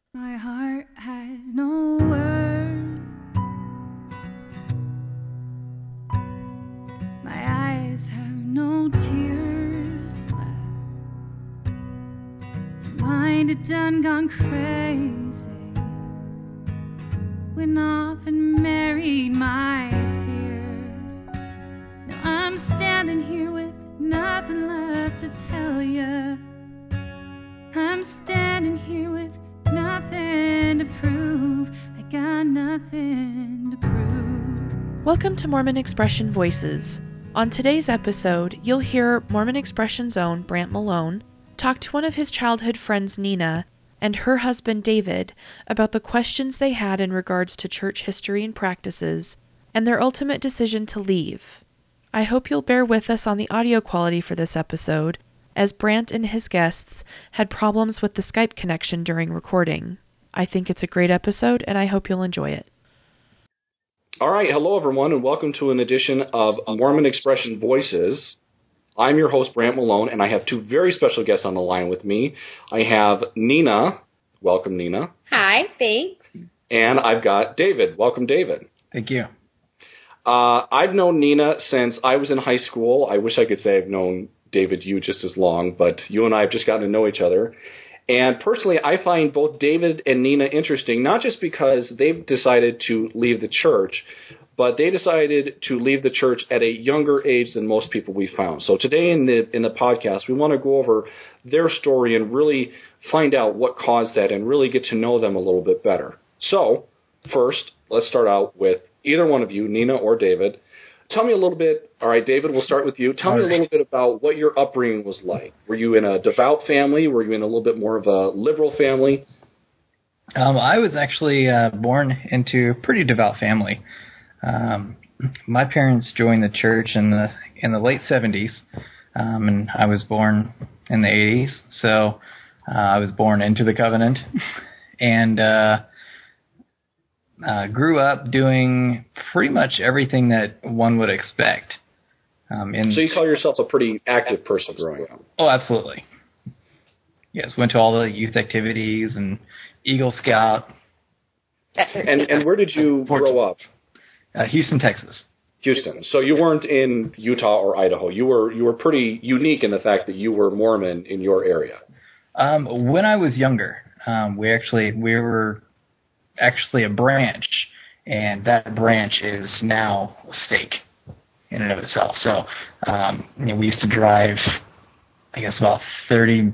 My heart has no words. My eyes have no tears left. Mind had done gone crazy. Went off and married my fears. Now I'm standing here with nothing left to tell ya. I'm standing here with nothing to prove. I got nothing to prove. Welcome to Mormon Expression Voices. On today's episode, you'll hear Mormon Expression's own Brant Malone talk to one of his childhood friends, Nina, and her husband, David, about the questions they had in regards to church history and practices, and their ultimate decision to leave. I hope you'll bear with us on the audio quality for this episode, as Brant and his guests had problems with the Skype connection during recording. I think it's a great episode, and I hope you'll enjoy it. All right, hello everyone, and welcome to an edition of Mormon Expression Voices. I'm your host, Brant Malone, and I have two very special guests on the line with me. I have Nina. Welcome, Nina. Hi, thanks. And I've got David. Welcome, David. Thank you. I've known Nina since I was in high school. I wish I could say I've known David, you just as long, but you and I have just gotten to know each other. And personally, I find both David and Nina interesting, not just because they've decided to leave the church, but they decided to leave the church at a younger age than most people we found. So today in the podcast, we want to go over their story and really find out what caused that and really get to know them a little bit better. So first, let's start out with either one of you, Nina or David. Tell me a little bit. All right, David, we'll start with you. Tell me a little bit about what your upbringing was like. Were you in a devout family? Were you in a little bit more of a liberal family? I was actually born into a pretty devout family. My parents joined the church in the late 70s, and I was born in the 80s. So I was born into the covenant, and grew up doing pretty much everything that one would expect. So you call yourself a pretty active person growing up? Oh, absolutely. Yes, went to all the youth activities and Eagle Scout. And where did you grow up? Houston, Texas. Houston. So you weren't in Utah or Idaho. You were pretty unique in the fact that you were Mormon in your area. When I was younger, we were actually a branch, and that branch is now a stake in and of itself. So we used to drive, I guess, about 30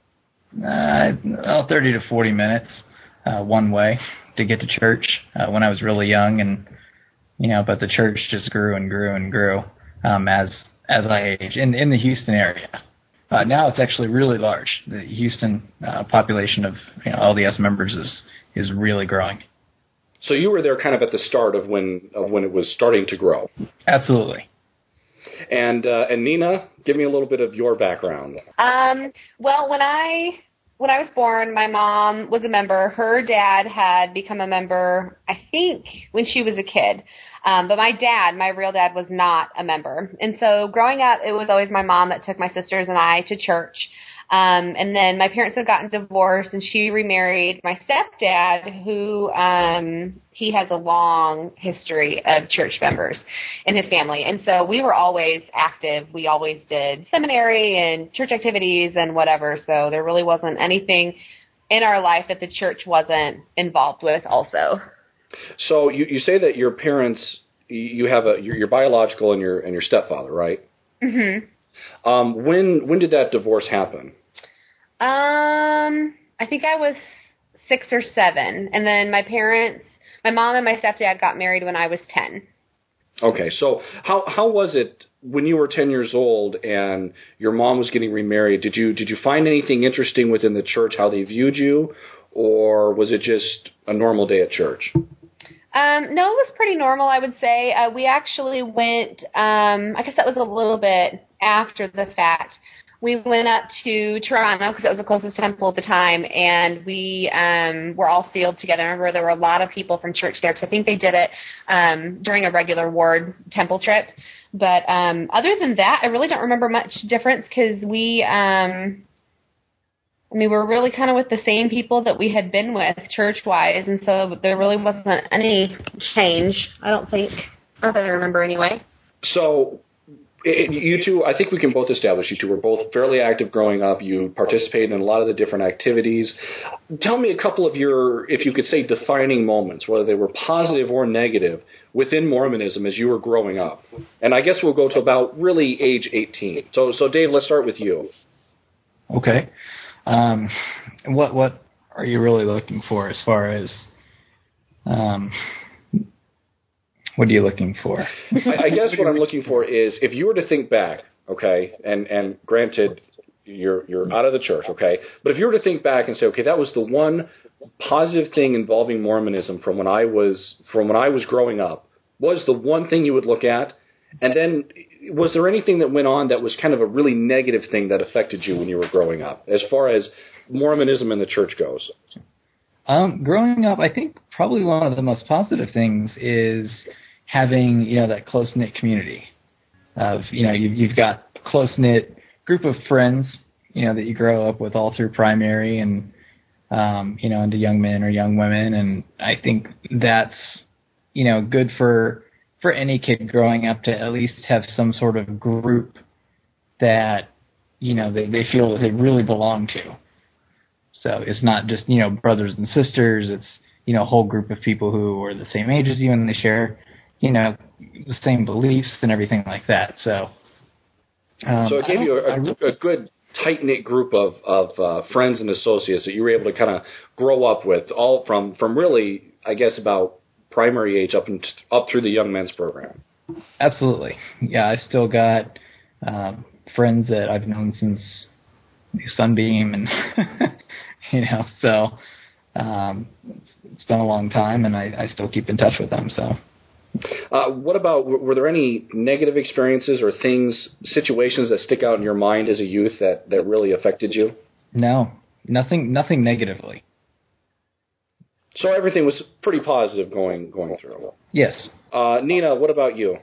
to 40 minutes one way to get to church when I was really young, and but the church just grew and grew and grew as I aged in the Houston area. Now it's actually really large. The Houston population of LDS members is really growing. So you were there kind of at the start of when it was starting to grow. Absolutely. And Nina, give me a little bit of your background. Well, when I was born, my mom was a member. Her dad had become a member, I think, when she was a kid. But my real dad, was not a member. And so growing up, it was always my mom that took my sisters and I to church. And then my parents had gotten divorced, and she remarried my stepdad, who he has a long history of church members in his family. And so we were always active. We always did seminary and church activities and whatever. So there really wasn't anything in our life that the church wasn't involved with also. So you say that your parents, you have your biological and your stepfather, right? Mm-hmm. When did that divorce happen? I think I was 6 or 7, and then my mom and my stepdad got married when I was 10. Okay, so how was it when you were 10 years old and your mom was getting remarried? Did you find anything interesting within the church, how they viewed you, or was it just a normal day at church? No, it was pretty normal, I would say. We actually went, I guess that was a little bit after the fact. We went up to Toronto because it was the closest temple at the time, and we were all sealed together. I remember there were a lot of people from church there because I think they did it during a regular ward temple trip. But other than that, I really don't remember much difference because we I mean, we're really kind of with the same people that we had been with church-wise, and so there really wasn't any change, I don't think. Not that I remember anyway. So you two, I think we can both establish you two were both fairly active growing up. You participated in a lot of the different activities. Tell me a couple of your, if you could say, defining moments, whether they were positive or negative, within Mormonism as you were growing up. And I guess we'll go to about really age 18. So Dave, let's start with you. Okay. What are you really looking for as far as what are you looking for? I guess what I'm looking for is if you were to think back, okay, and granted you're out of the church, okay, but if you were to think back and say, okay, that was the one positive thing involving Mormonism from when I was growing up, was the one thing you would look at, and then was there anything that went on that was kind of a really negative thing that affected you when you were growing up, as far as Mormonism and the church goes? Growing up, I think probably one of the most positive things is having, that close-knit community of, you've got a close-knit group of friends, that you grow up with all through primary and, into young men or young women. And I think that's, good for any kid growing up to at least have some sort of group that, they feel that they really belong to. So it's not just, brothers and sisters. It's, a whole group of people who are the same age as you and they share, the same beliefs and everything like that. So it gave you a good tight-knit group of friends and associates that you were able to kind of grow up with, all from really, I guess, about primary age up through the Young Men's Program. Absolutely. Yeah, I've still got friends that I've known since Sunbeam, and so it's been a long time, and I still keep in touch with them. So, what about, were there any negative experiences or situations that stick out in your mind as a youth that really affected you? No, nothing negatively. So everything was pretty positive going through. Yes. Nina, what about you?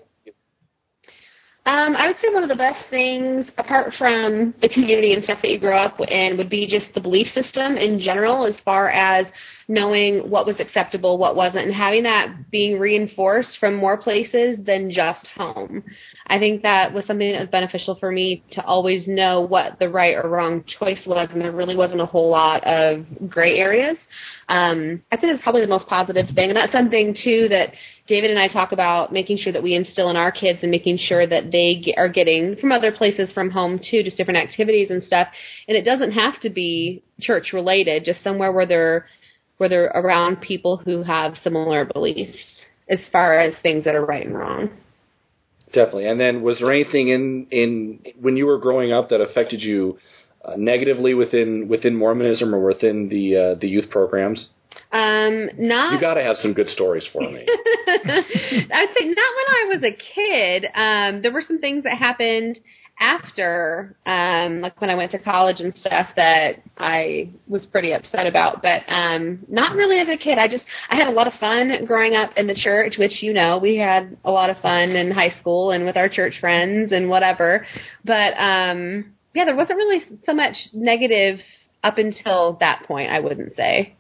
I would say one of the best things, apart from the community and stuff that you grow up in, would be just the belief system in general, as far as knowing what was acceptable, what wasn't, and having that being reinforced from more places than just home. I think that was something that was beneficial for me to always know what the right or wrong choice was, and there really wasn't a whole lot of gray areas. I think it's probably the most positive thing, and that's something, too, that David and I talk about, making sure that we instill in our kids and making sure that they are getting from other places from home, too, just different activities and stuff. And it doesn't have to be church-related, just somewhere where they're around people who have similar beliefs as far as things that are right and wrong. Definitely. And then was there anything in when you were growing up that affected you negatively within Mormonism or within the youth programs? You got to have some good stories for me. I'd say not when I was a kid. There were some things that happened after, like when I went to college and stuff, that I was pretty upset about, but not really as a kid. I had a lot of fun growing up in the church, which, we had a lot of fun in high school and with our church friends and whatever. But there wasn't really so much negative up until that point, I wouldn't say.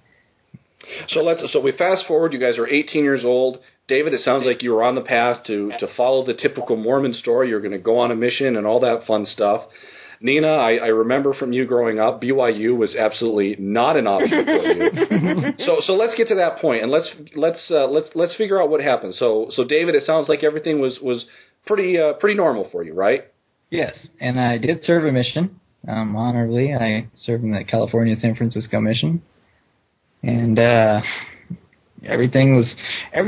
So we fast forward. You guys are 18 years old. David, it sounds like you were on the path to follow the typical Mormon story. You're going to go on a mission and all that fun stuff. Nina, I remember from you growing up, BYU was absolutely not an option for you. So let's get to that point and let's figure out what happened. So David, it sounds like everything was pretty normal for you, right? Yes, and I did serve a mission honorably. I served in the California San Francisco mission. And everything was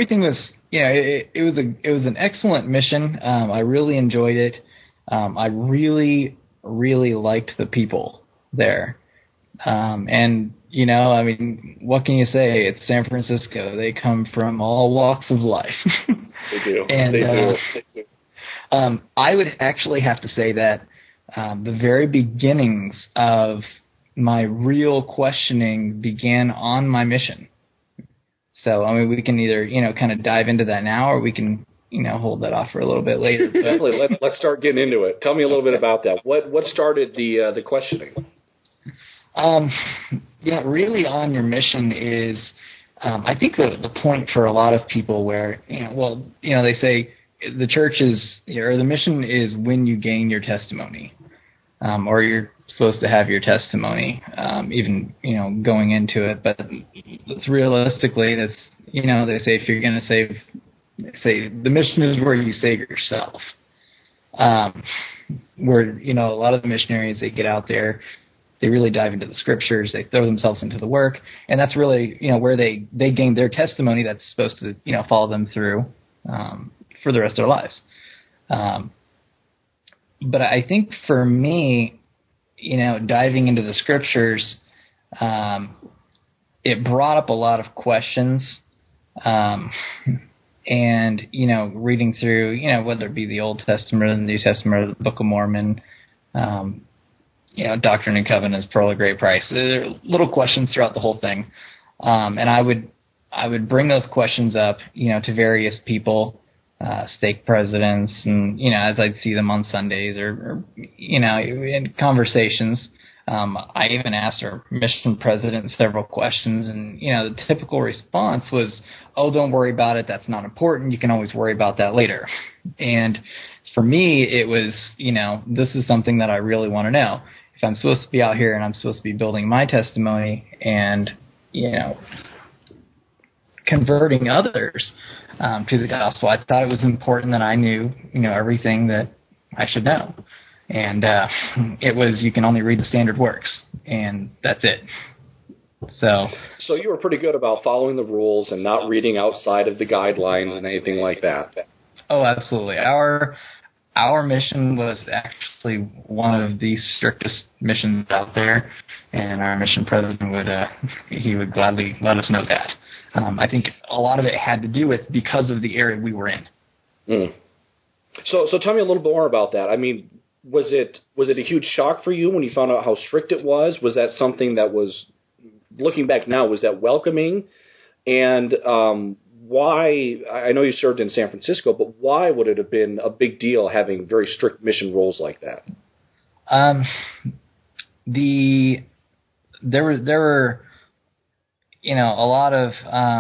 it was an excellent mission. I really enjoyed it. I really liked the people there. And what can you say? It's San Francisco. They come from all walks of life. They do. And, they do. I would actually have to say that the very beginnings of my real questioning began on my mission. So, we can either, kind of dive into that now, or we can, hold that off for a little bit later. Definitely. Let's start getting into it. Tell me a little bit about that. What started the questioning? Really on your mission is, I think the point for a lot of people where, they say the church is, or the mission is when you gain your testimony, or you're supposed to have your testimony, even, going into it. But it's realistically, they say if you're going to say the mission is where you save yourself. Where, a lot of the missionaries, they get out there, they really dive into the scriptures, they throw themselves into the work, and that's really, where they gain their testimony that's supposed to, follow them through for the rest of their lives. But I think for me, diving into the scriptures, it brought up a lot of questions, and, reading through, whether it be the Old Testament or the New Testament or the Book of Mormon, Doctrine and Covenants, Pearl of Great Price. There are little questions throughout the whole thing. And I would bring those questions up, to various people, stake presidents, and, as I'd see them on Sundays or in conversations. I even asked our mission president several questions, and, the typical response was, "Oh, don't worry about it. That's not important. You can always worry about that later." And for me, it was, this is something that I really want to know. If I'm supposed to be out here and I'm supposed to be building my testimony and, converting others to the gospel, I thought it was important that I knew, everything that I should know. And it was, you can only read the standard works, and that's it. So you were pretty good about following the rules and not reading outside of the guidelines and anything like that. Oh, absolutely. Our mission was actually one of the strictest missions out there, and our mission president would gladly let us know that. I think a lot of it had to do with because of the area we were in. Mm. So tell me a little more about that. I mean, was it a huge shock for you when you found out how strict it was? Was that something that was, looking back now, was that welcoming? And why, I know you served in San Francisco, but why would it have been a big deal having very strict mission rules like that? There were a lot of,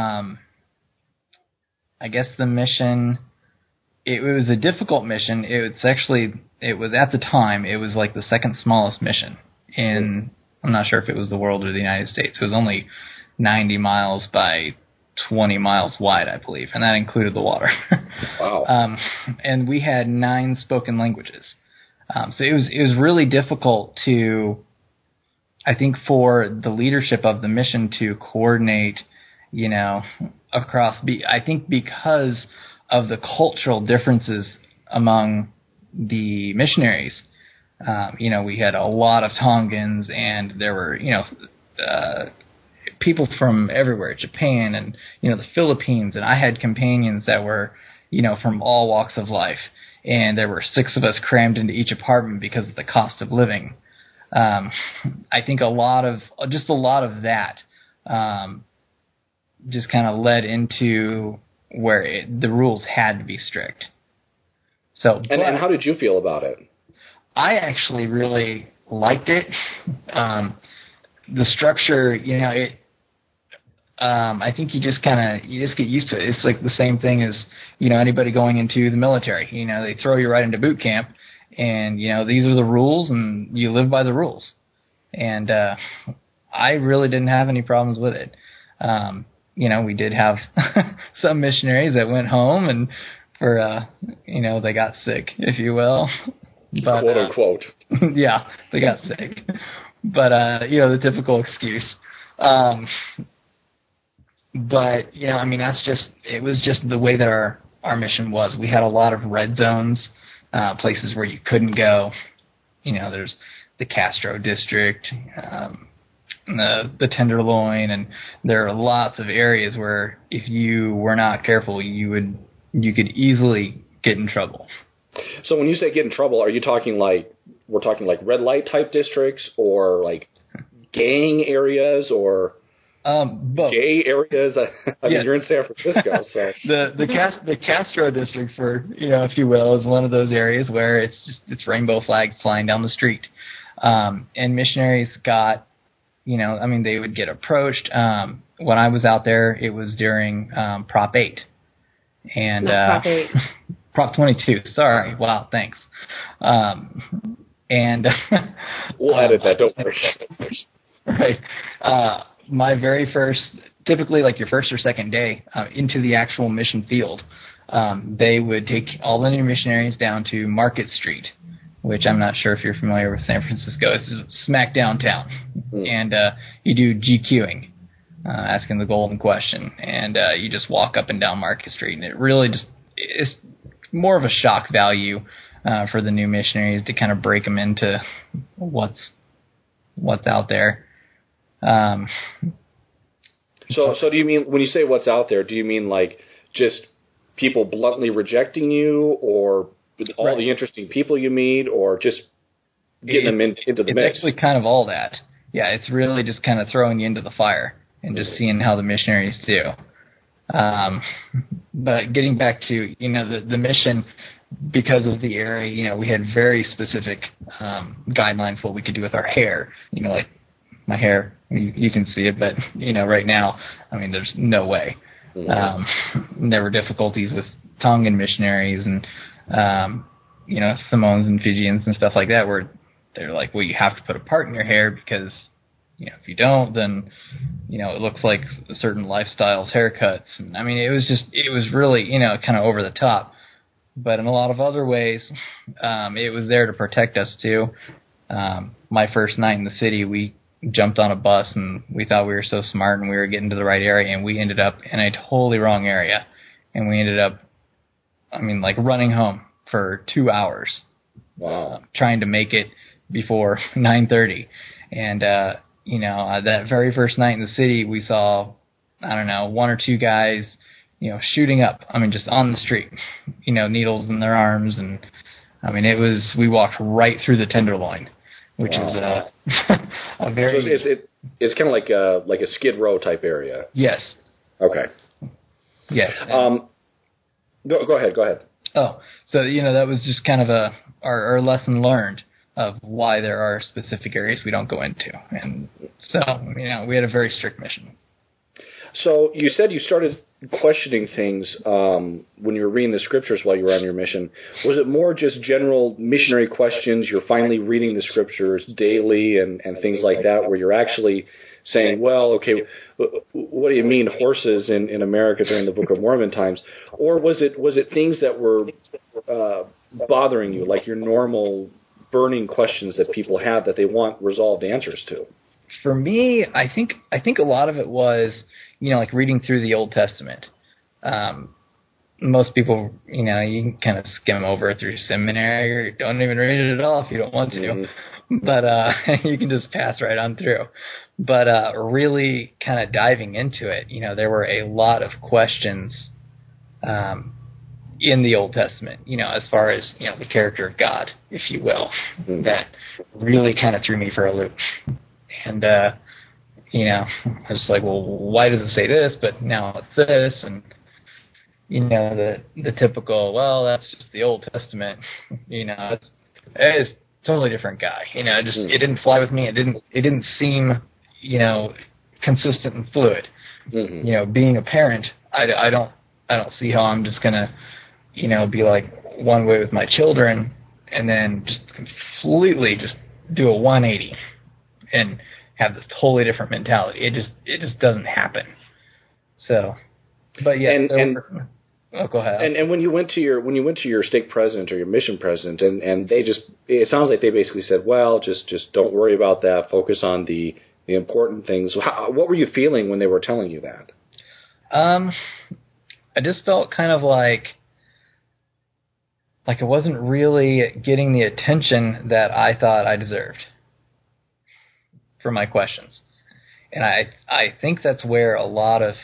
I guess the mission, it was a difficult mission. It was at the time, it was like the second smallest mission in, I'm not sure if it was the world or the United States. It was only 90 miles by 20 miles wide, I believe, and that included the water. Wow. And we had 9 spoken languages. So it was really difficult to, I think, for the leadership of the mission to coordinate, across, I think because of the cultural differences among the missionaries. We had a lot of Tongans, and there were, people from everywhere, Japan and, the Philippines, and I had companions that were, from all walks of life, and there were 6 of us crammed into each apartment because of the cost of living. I think a lot of that just kind of led into where the rules had to be strict. So, and how did you feel about it? I actually really liked it. The structure, I think you just get used to it. It's like the same thing as, anybody going into the military. They throw you right into boot camp, and, these are the rules, and you live by the rules. And I really didn't have any problems with it. We did have some missionaries that went home and they got sick, if you will. But, quote unquote. Yeah, they got sick. But, the typical excuse. But, it was just the way that our mission was. We had a lot of red zones, places where you couldn't go. There's the Castro district, the Tenderloin, and there are lots of areas where if you were not careful, you could easily get in trouble. So when you say get in trouble, are you talking we're talking red light type districts, or like gang areas, or both. gay areas? I mean, you're in San Francisco, so the Castro district, for if you will, is one of those areas where it's rainbow flags flying down the street, and missionaries got I mean, they would get approached. When I was out there, it was during Prop 8. And Prop 8. Prop 22. Sorry. Wow, thanks. And we'll edit that, don't worry. Right. My very first, typically like your first or second day into the actual mission field, they would take all the new missionaries down to Market Street, which I'm not sure if you're familiar with San Francisco. It's smack downtown. And you do GQing, asking the golden question. And you just walk up and down Market Street. And it really just is more of a shock value for the new missionaries to kind of break them into what's out there. So do you mean, when you say what's out there, do you mean like just people bluntly rejecting you, or all the interesting people you meet, or just getting them into the mix? It's actually kind of all that. Yeah, it's really just kind of throwing you into the fire and just seeing how the missionaries do. But getting back to, the mission, because of the area, we had very specific guidelines what we could do with our hair. Like my hair, you can see it, but, right now, I mean, there's no way. There were difficulties with Tongan missionaries and, Samoans and Fijians and stuff like that, where they're like, well, you have to put a part in your hair because, if you don't, then, it looks like certain lifestyles, haircuts. And, I mean, it was really, kind of over the top. But in a lot of other ways, it was there to protect us, too. My first night in the city, we jumped on a bus, and we thought we were so smart, and we were getting to the right area, and we ended up in a totally wrong area. And we ended up, running home for 2 hours. Wow. Trying to make it before 9:30. And, that very first night in the city, we saw, one or two guys, shooting up, just on the street, needles in their arms. And, we walked right through the Tenderloin, which is a very... So it's kind of like a Skid Row type area. Yes. Okay. Yes. Go ahead. Oh, so, that was just kind of our lesson learned of why there are specific areas we don't go into. And so, we had a very strict mission. So you said you started questioning things when you were reading the scriptures while you were on your mission. Was it more just general missionary questions? You're finally reading the scriptures daily and things like that, where you're actually saying, well, okay, what do you mean horses in America during the Book of Mormon times? Or was it things that were bothering you, like your normal burning questions that people have that they want resolved answers to? For me, I think a lot of it was, like reading through the Old Testament. Most people, you can kind of skim over it through seminary, or don't even read it at all if you don't want to. Mm-hmm. But you can just pass right on through. But really kind of diving into it, there were a lot of questions in the Old Testament, as far as, the character of God, if you will, that really kind of threw me for a loop. And, I was like, well, why does it say this, but now it's this? And, the typical, well, that's just the Old Testament, it is a totally different guy. It didn't fly with me. It didn't seem, consistent and fluid. Mm-hmm. Being a parent, I don't see how I'm just gonna, be like one way with my children and then just completely just do a 180 and have this totally different mentality. It just doesn't happen. So, but yeah. Go ahead. And when you went to your stake president or your mission president, and they just, it sounds like they basically said, well, just don't worry about that. Focus on the important things. What were you feeling when they were telling you that? I just felt kind of like I wasn't really getting the attention that I thought I deserved for my questions. And I think that's where a lot of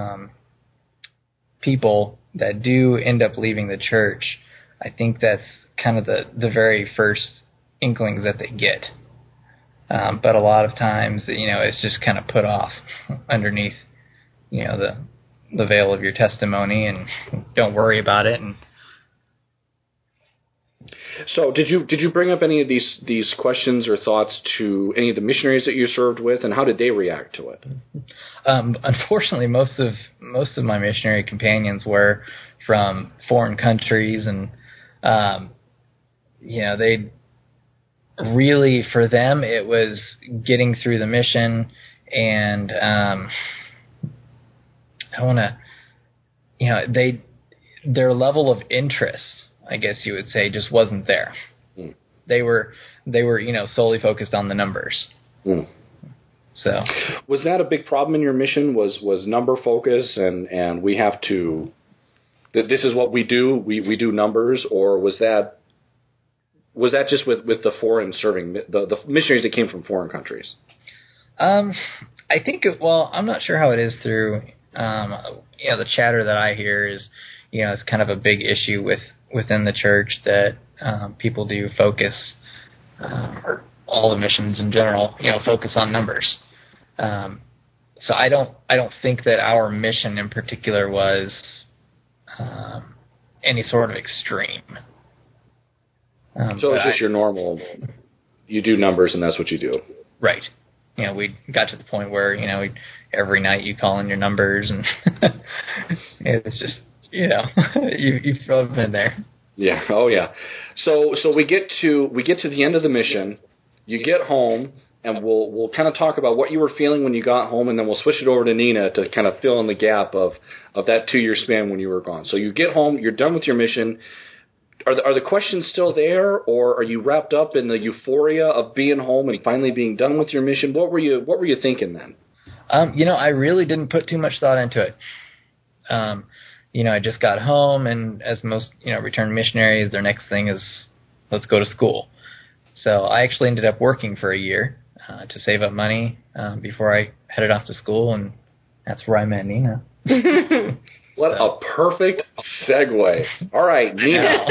people that do end up leaving the church, I think that's kind of the very first inklings that they get. But a lot of times, it's just kind of put off underneath, the veil of your testimony, and don't worry about it. And So did you bring up any of these questions or thoughts to any of the missionaries that you served with, and how did they react to it? Unfortunately, most of my missionary companions were from foreign countries, and they really, for them, it was getting through the mission, and I want to, their level of interest, I guess you would say, just wasn't there. Mm. They were solely focused on the numbers. Mm. So, was that a big problem in your mission? Was number focus, and we have to, this is what we do, we do numbers, or was that just with the foreign serving, the missionaries that came from foreign countries? I think, I'm not sure how it is through, the chatter that I hear is, it's kind of a big issue within the church that people do focus, or all the missions in general, focus on numbers. So I don't think that our mission in particular was any sort of extreme. So it's just your normal, you do numbers and that's what you do. Right. We got to the point where, every night you call in your numbers, and it's just, you've probably been there. Yeah. Oh yeah. So we get to the end of the mission, you get home, and we'll kind of talk about what you were feeling when you got home, and then we'll switch it over to Nina to kind of fill in the gap of that 2-year span when you were gone. So you get home, you're done with your mission. Are the questions still there, or are you wrapped up in the euphoria of being home and finally being done with your mission? What were you thinking then? I really didn't put too much thought into it. I just got home, and as most, returned missionaries, their next thing is, let's go to school. So I actually ended up working for a year to save up money before I headed off to school, and that's where I met Nina. What a perfect segue. All right, Nina.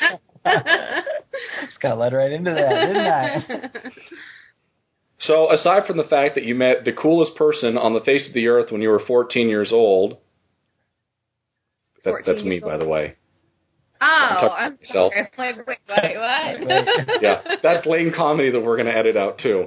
Just got led right into that, didn't I? So aside from the fact that you met the coolest person on the face of the earth when you were 14 years old, that's me, by the way. Oh, I'm sorry. Wait, what? Yeah, that's lame comedy that we're going to edit out, too.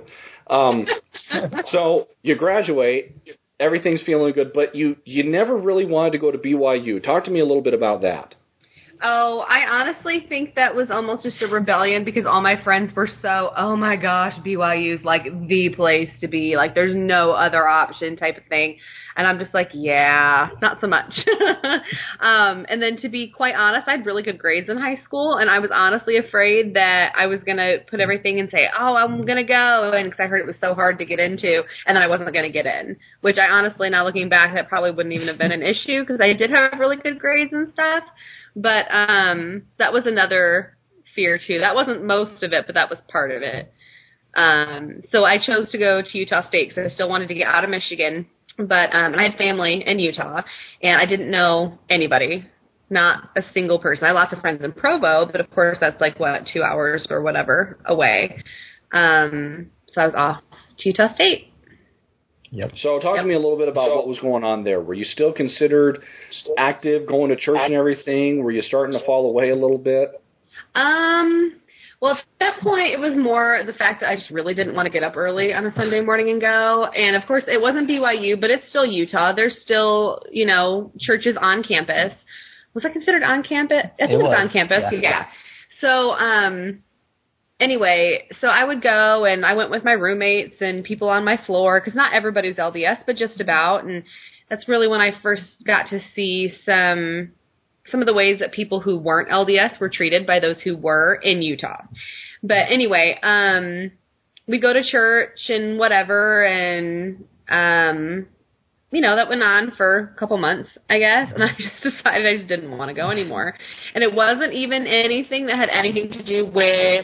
So you graduate, everything's feeling good, but you never really wanted to go to BYU. Talk to me a little bit about that. Oh, I honestly think that was almost just a rebellion because all my friends were so, oh my gosh, BYU's like the place to be. Like there's no other option type of thing. And I'm just like, yeah, not so much. And then to be quite honest, I had really good grades in high school, and I was honestly afraid that I was going to put everything and say, oh, I'm going to go, and because I heard it was so hard to get into, and then I wasn't going to get in, which I honestly, now looking back, that probably wouldn't even have been an issue because I did have really good grades and stuff. But that was another fear, too. That wasn't most of it, but that was part of it. So I chose to go to Utah State because I still wanted to get out of Michigan. But I had family in Utah, and I didn't know anybody, not a single person. I had lots of friends in Provo, but of course that's 2 hours or whatever away. So I was off to Utah State. Yep. So talk to me a little bit about what was going on there. Were you still considered active, going to church and everything? Were you starting to fall away a little bit? Well, at that point, it was more the fact that I just really didn't want to get up early on a Sunday morning and go. And, of course, it wasn't BYU, but it's still Utah. There's still, churches on campus. Was that considered on campus? I think it was on campus. Yeah. So, anyway, so I would go, and I went with my roommates and people on my floor, because not everybody was LDS, but just about. And that's really when I first got to see some of the ways that people who weren't LDS were treated by those who were in Utah. But anyway, we go to church and whatever, and, that went on for a couple months, I guess, and I just decided I just didn't want to go anymore. And it wasn't even anything that had anything to do with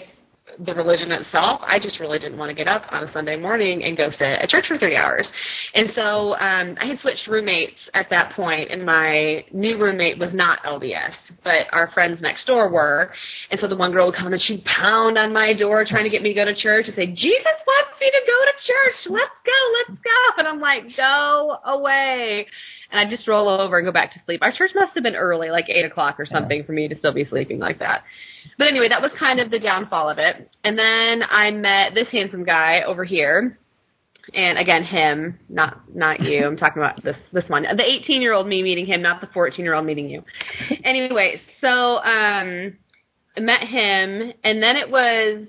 the religion itself. I just really didn't want to get up on a Sunday morning and go sit at church for 3 hours. And so I had switched roommates at that point, and my new roommate was not LDS, but our friends next door were. And so the one girl would come and she'd pound on my door trying to get me to go to church and say, Jesus wants me to go to church. Let's go. And I'm like, go away. And I'd just roll over and go back to sleep. Our church must have been early, like 8 o'clock or something, for me to still be sleeping like that. But anyway, that was kind of the downfall of it. And then I met this handsome guy over here. And again, him, not you. I'm talking about this one. The 18-year-old me meeting him, not the 14-year-old meeting you. Anyway, so I met him, and then it was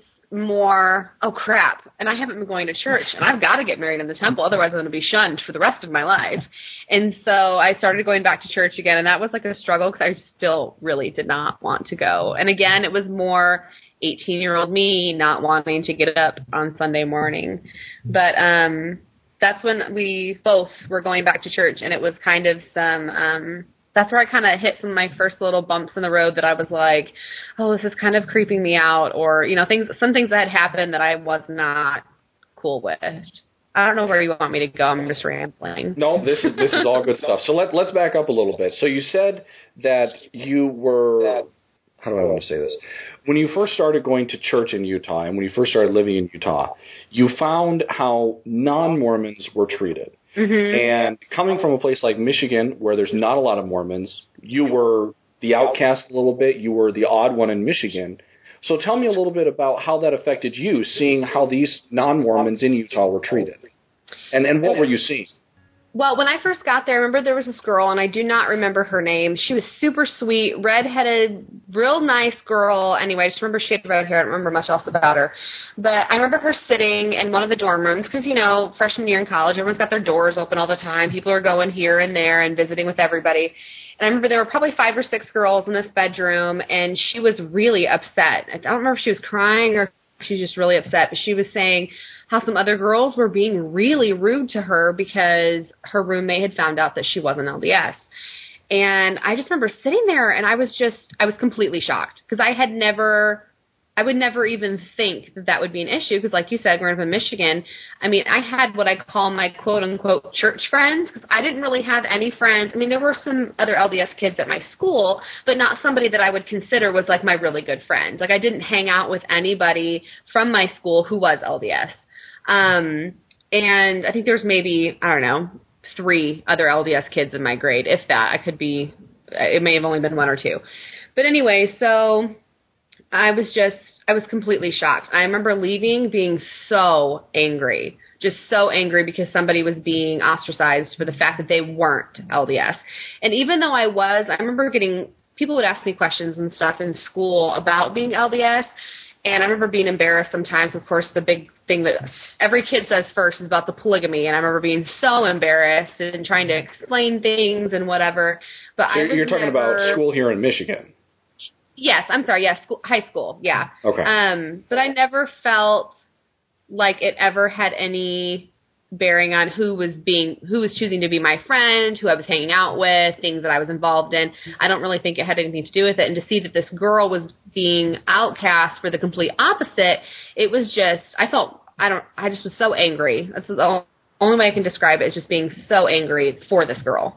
more, oh, crap, and I haven't been going to church, and I've got to get married in the temple, otherwise I'm going to be shunned for the rest of my life. And so I started going back to church again, and that was like a struggle because I still really did not want to go. And again, it was more 18-year-old me not wanting to get up on Sunday morning. But that's when we both were going back to church, and it was kind of some that's where I kind of hit some of my first little bumps in the road that I was like, oh, this is kind of creeping me out, or, you know, some things that had happened that I was not cool with. I don't know where you want me to go. I'm just rambling. No, this is all good stuff. So let's back up a little bit. So you said that you were, how do I want to say this? When you first started going to church in Utah and when you first started living in Utah, you found how non-Mormons were treated. Mm-hmm. And coming from a place like Michigan, where there's not a lot of Mormons, you were the outcast a little bit. You were the odd one in Michigan. So tell me a little bit about how that affected you, seeing how these non-Mormons in Utah were treated. And what were you seeing? Well, when I first got there, I remember there was this girl, and I do not remember her name. She was super sweet, redheaded, real nice girl. Anyway, I just remember she had red hair. I don't remember much else about her. But I remember her sitting in one of the dorm rooms because, you know, freshman year in college, everyone's got their doors open all the time. People are going here and there and visiting with everybody. And I remember there were probably 5 or 6 girls in this bedroom, and she was really upset. I don't remember if she was crying or if she was just really upset, but she was saying how some other girls were being really rude to her because her roommate had found out that she wasn't LDS. And I just remember sitting there, and I was completely shocked because I would never even think that would be an issue because, like you said, growing up in Michigan, I mean, I had what I call my quote-unquote church friends because I didn't really have any friends. I mean, there were some other LDS kids at my school, but not somebody that I would consider was, like, my really good friend. Like, I didn't hang out with anybody from my school who was LDS. And I think there's maybe, I don't know, 3 other LDS kids in my grade, if that. It may have only been 1 or 2. But anyway, so I was completely shocked. I remember leaving being so angry, just so angry because somebody was being ostracized for the fact that they weren't LDS. And even though I remember people would ask me questions and stuff in school about being LDS, and I remember being embarrassed sometimes. Of course, the big thing that every kid says first is about the polygamy, and I remember being so embarrassed and trying to explain things and whatever. But so you're talking about school here in Michigan. Yes, I'm sorry. Yes, high school. Yeah. Okay. But I never felt like it ever had any bearing on who was choosing to be my friend, who I was hanging out with, things that I was involved in. I don't really think it had anything to do with it. And to see that this girl was being outcast for the complete opposite, it was just, I just was so angry. That's the only way I can describe it, is just being so angry for this girl.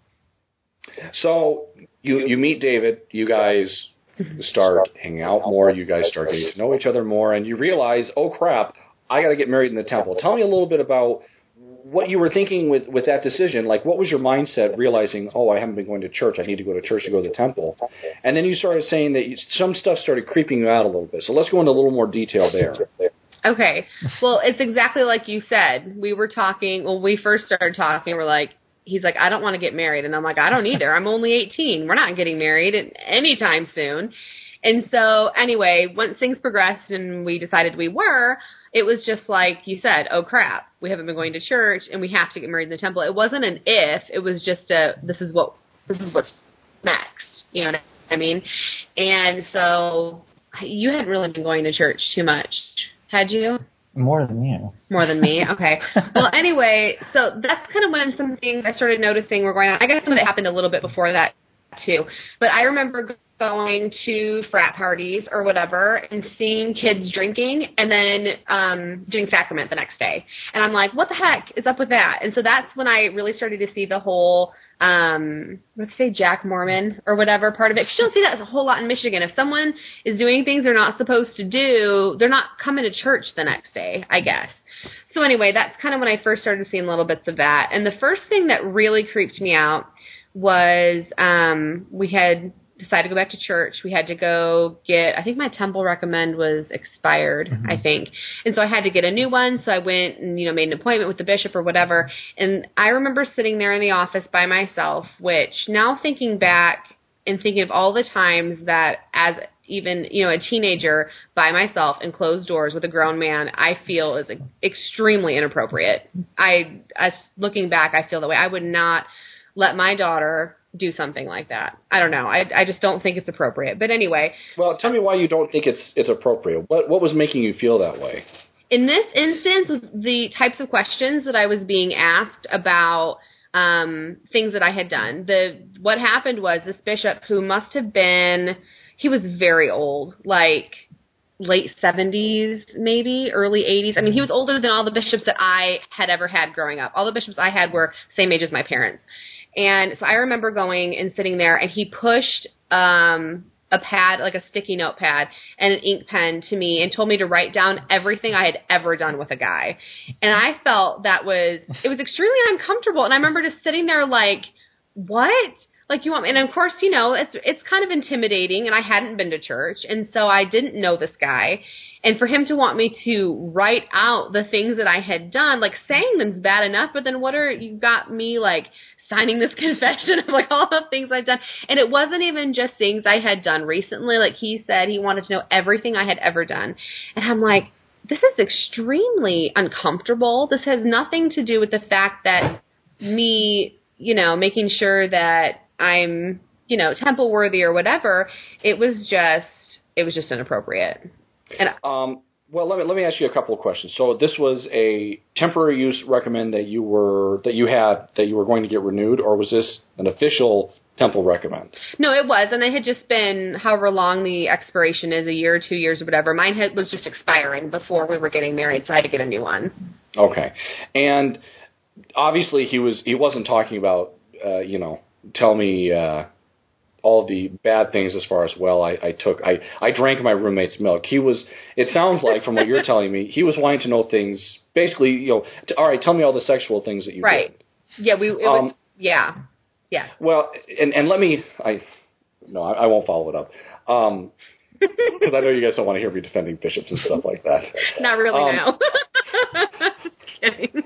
So you meet David, you guys start hanging out more, you guys start getting to know each other more, and you realize, oh crap, I got to get married in the temple. Tell me a little bit about what you were thinking with that decision. Like, what was your mindset realizing, oh, I haven't been going to church, I need to go to church to go to the temple? And then you started saying that some stuff started creeping you out a little bit. So let's go into a little more detail there. Okay. Well, it's exactly like you said. We were talking, when we first started talking, he's like, I don't want to get married. And I'm like, I don't either. I'm only 18. We're not getting married anytime soon. And so anyway, once things progressed and we decided we were, it was just like you said, oh crap, we haven't been going to church and we have to get married in the temple. It wasn't an if, it was just this is what's next. You know what I mean? And so you hadn't really been going to church too much, had you? More than you. More than me? Okay. Well, anyway, so that's kind of when some things I started noticing were going on. I guess some of it happened a little bit before that, too. But I remember going to frat parties or whatever and seeing kids drinking and then doing sacrament the next day. And I'm like, what the heck is up with that? And so that's when I really started to see the whole, let's say Jack Mormon or whatever part of it. 'Cause you don't see that a whole lot in Michigan. If someone is doing things they're not supposed to do, they're not coming to church the next day, I guess. So anyway, that's kind of when I first started seeing little bits of that. And the first thing that really creeped me out was we had decided to go back to church. We had to go get, I think my temple recommend was expired, I think. And so I had to get a new one. So I went and, made an appointment with the bishop or whatever. And I remember sitting there in the office by myself, which now thinking back and thinking of all the times that as even, a teenager by myself in closed doors with a grown man, I feel is extremely inappropriate. Looking back, I feel that way. I would not let my daughter do something like that. I don't know. I just don't think it's appropriate. But anyway. Well, tell me why you don't think it's appropriate. What was making you feel that way? In this instance, with the types of questions that I was being asked about things that I had done. What happened was this bishop, who must have been, he was very old, like late 70s, maybe early 80s. I mean, he was older than all the bishops that I had ever had growing up. All the bishops I had were same age as my parents. And so I remember going and sitting there, and he pushed a pad, like a sticky note pad, and an ink pen to me and told me to write down everything I had ever done with a guy. And I felt it was extremely uncomfortable. And I remember just sitting there like, what? Like, you want me? And of course, it's kind of intimidating, and I hadn't been to church, and so I didn't know this guy. And for him to want me to write out the things that I had done, like saying them's bad enough, but then you got me like signing this confession of like all the things I've done. And it wasn't even just things I had done recently. Like he said, he wanted to know everything I had ever done. And I'm like, this is extremely uncomfortable. This has nothing to do with the fact that me, making sure that I'm, temple worthy or whatever. It was just inappropriate. And well, let me ask you a couple of questions. So this was a temporary use recommend that you were going to get renewed, or was this an official temple recommend? No, it was, and it had just been however long the expiration is, a year or 2 years or whatever. Mine was just expiring before we were getting married, so I had to get a new one. Okay, and obviously he wasn't talking about tell me all the bad things as far as, well, I drank my roommate's milk. It sounds like from what you're telling me, he was wanting to know things, basically, all right, tell me all the sexual things that you did. Yeah, yeah. Yeah. Well, and let me, I won't follow it up. Because I know you guys don't want to hear me defending bishops and stuff like that. Not really now. Just kidding.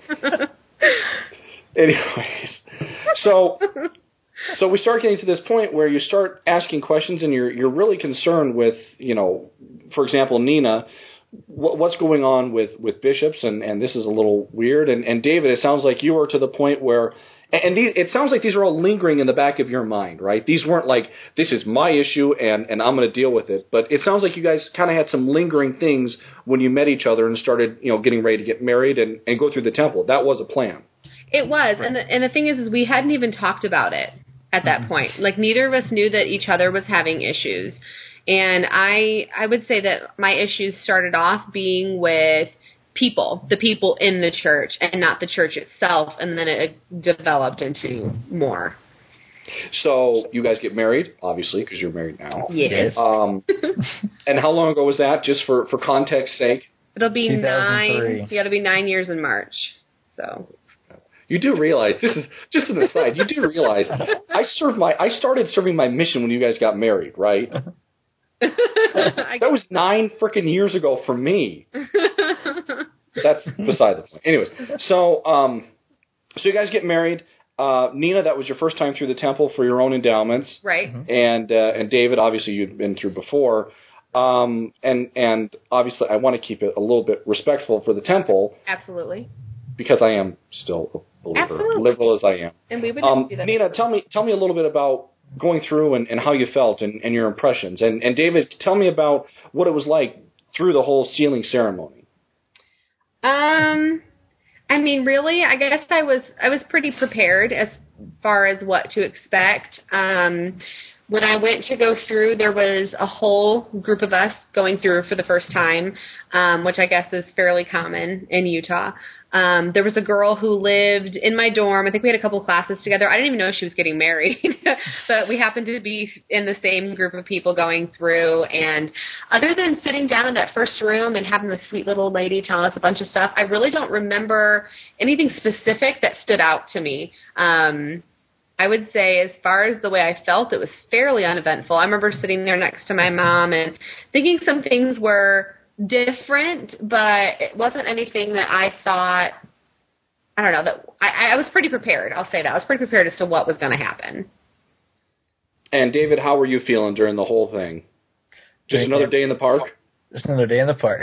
Anyways, so we start getting to this point where you start asking questions, and you're really concerned with, for example, Nina, what's going on with bishops, and this is a little weird. And David, it sounds like you were to the point where, it sounds like these are all lingering in the back of your mind, right? These weren't like, this is my issue and I'm going to deal with it. But it sounds like you guys kind of had some lingering things when you met each other and started, getting ready to get married and go through the temple. That was a plan. It was. Right. And the thing is we hadn't even talked about it at that point. Like, neither of us knew that each other was having issues. And I would say that my issues started off being with the people in the church, and not the church itself, and then it developed into more. So you guys get married, obviously, because you're married now. Yes. And how long ago was that, just for context's sake? It'll be 9 years in March. So... You do realize, this is just an aside, you do realize I started serving my mission when you guys got married, right? That was 9 freaking years ago for me. That's beside the point. Anyways, so you guys get married. Nina, that was your first time through the temple for your own endowments. Right. And David, obviously you'd been through before. And obviously I want to keep it a little bit respectful for the temple. Absolutely. Because I am still a believer, Absolutely. Liberal as I am. And we would do that. Nina, tell me a little bit about going through and how you felt and your impressions. And David, tell me about what it was like through the whole sealing ceremony. I mean, really, I guess I was pretty prepared as far as what to expect. when I went to go through, there was a whole group of us going through for the first time, which I guess is fairly common in Utah. There was a girl who lived in my dorm. I think we had a couple classes together. I didn't even know she was getting married, but we happened to be in the same group of people going through. And other than sitting down in that first room and having the sweet little lady tell us a bunch of stuff, I really don't remember anything specific that stood out to me. I would say as far as the way I felt, it was fairly uneventful. I remember sitting there next to my mom and thinking some things were different, but it wasn't anything that I thought, I don't know, that I was pretty prepared. I'll say that. I was pretty prepared as to what was going to happen. And David, how were you feeling during the whole thing? Just another day in the park? Just another day in the park.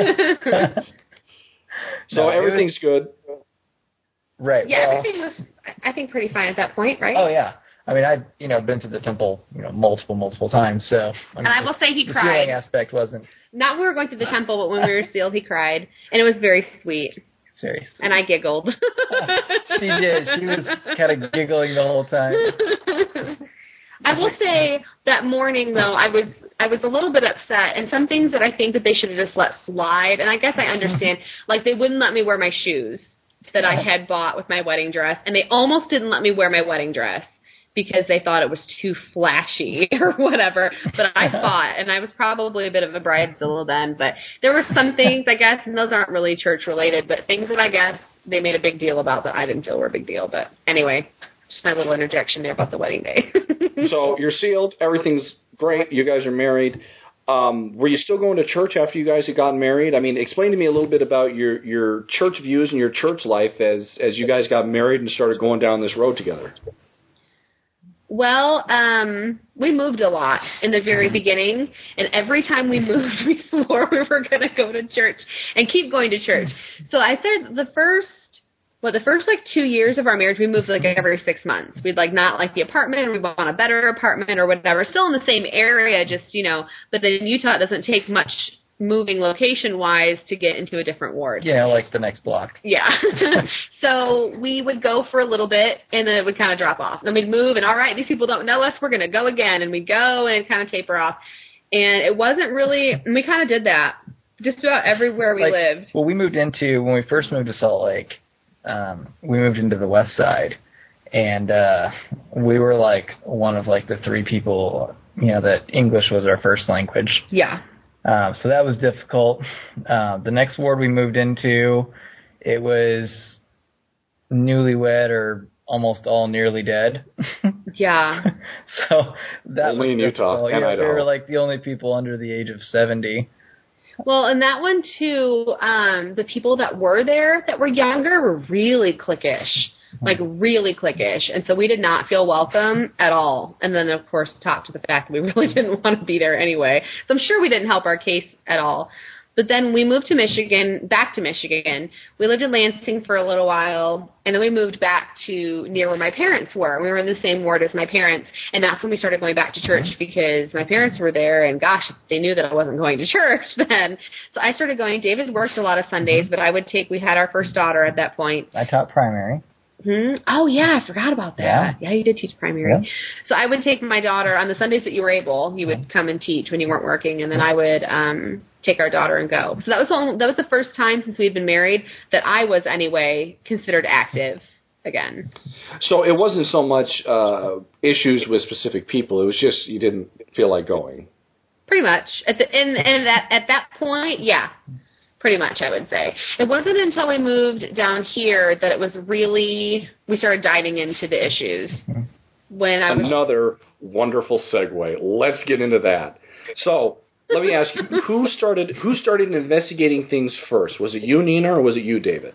So everything's good. Right. Yeah, well, everything was, I think, pretty fine at that point, right? Oh, yeah. I mean, I've, been to the temple, multiple times, so. And I will say he cried. The feeling aspect wasn't. Not when we were going to the temple, but when we were sealed, he cried. And it was very sweet. Seriously. And I giggled. She did. She was kind of giggling the whole time. I will say that morning, though, I was a little bit upset, and some things that I think that they should have just let slide, and I guess I understand. Like, they wouldn't let me wear my shoes that I had bought with my wedding dress, and they almost didn't let me wear my wedding dress because they thought it was too flashy or whatever. But I fought, and I was probably a bit of a bridezilla then. But there were some things, I guess, and those aren't really church-related, but things that I guess they made a big deal about that I didn't feel were a big deal. But anyway, just my little interjection there about the wedding day. So you're sealed. Everything's great. You guys are married. Were you still going to church after you guys had gotten married? I mean, explain to me a little bit about your church views and your church life as you guys got married and started going down this road together. Well, we moved a lot in the very beginning, and every time we moved, we swore we were going to go to church and keep going to church. So I said the first 2 years of our marriage, we moved like every 6 months. We'd not like the apartment, and we want a better apartment or whatever. Still in the same area, just, but then in Utah it doesn't take much moving location-wise to get into a different ward. Yeah, like the next block. Yeah. So we would go for a little bit, and then it would kind of drop off. Then we'd move, and all right, these people don't know us, we're going to go again. And we'd go, and it'd kind of taper off. And it wasn't really, and we kind of did that just about everywhere we lived. Well, when we first moved to Salt Lake, we moved into the west side, and we were one of the three people, that English was our first language. Yeah. So that was difficult. The next ward we moved into, it was newlywed or almost all nearly dead. Yeah. So that only was in Utah and Idaho. We were the only people under the age of 70. Well, and that one too, the people that were there that were younger were really cliquish. Really cliquish. And so we did not feel welcome at all. And then, of course, top to the fact that we really didn't want to be there anyway. So I'm sure we didn't help our case at all. But then we moved to back to Michigan. We lived in Lansing for a little while, and then we moved back to near where my parents were. We were in the same ward as my parents, and that's when we started going back to church because my parents were there, and gosh, they knew that I wasn't going to church then. So I started going. David worked a lot of Sundays, but we had our first daughter at that point. I taught primary. Oh, yeah, I forgot about that. Yeah, you did teach primary. Yeah. So I would take my daughter on the Sundays that you were able. You would come and teach when you weren't working, and then I would take our daughter and go. So that was the first time since we had been married that I was anyway considered active again. So it wasn't so much issues with specific people. It was just you didn't feel like going. Pretty much. At that point, yeah. Pretty much, I would say. It wasn't until we moved down here that it was really, we started diving into the issues. Another wonderful segue. Let's get into that. So let me ask you, who started investigating things first? Was it you, Nina, or was it you, David?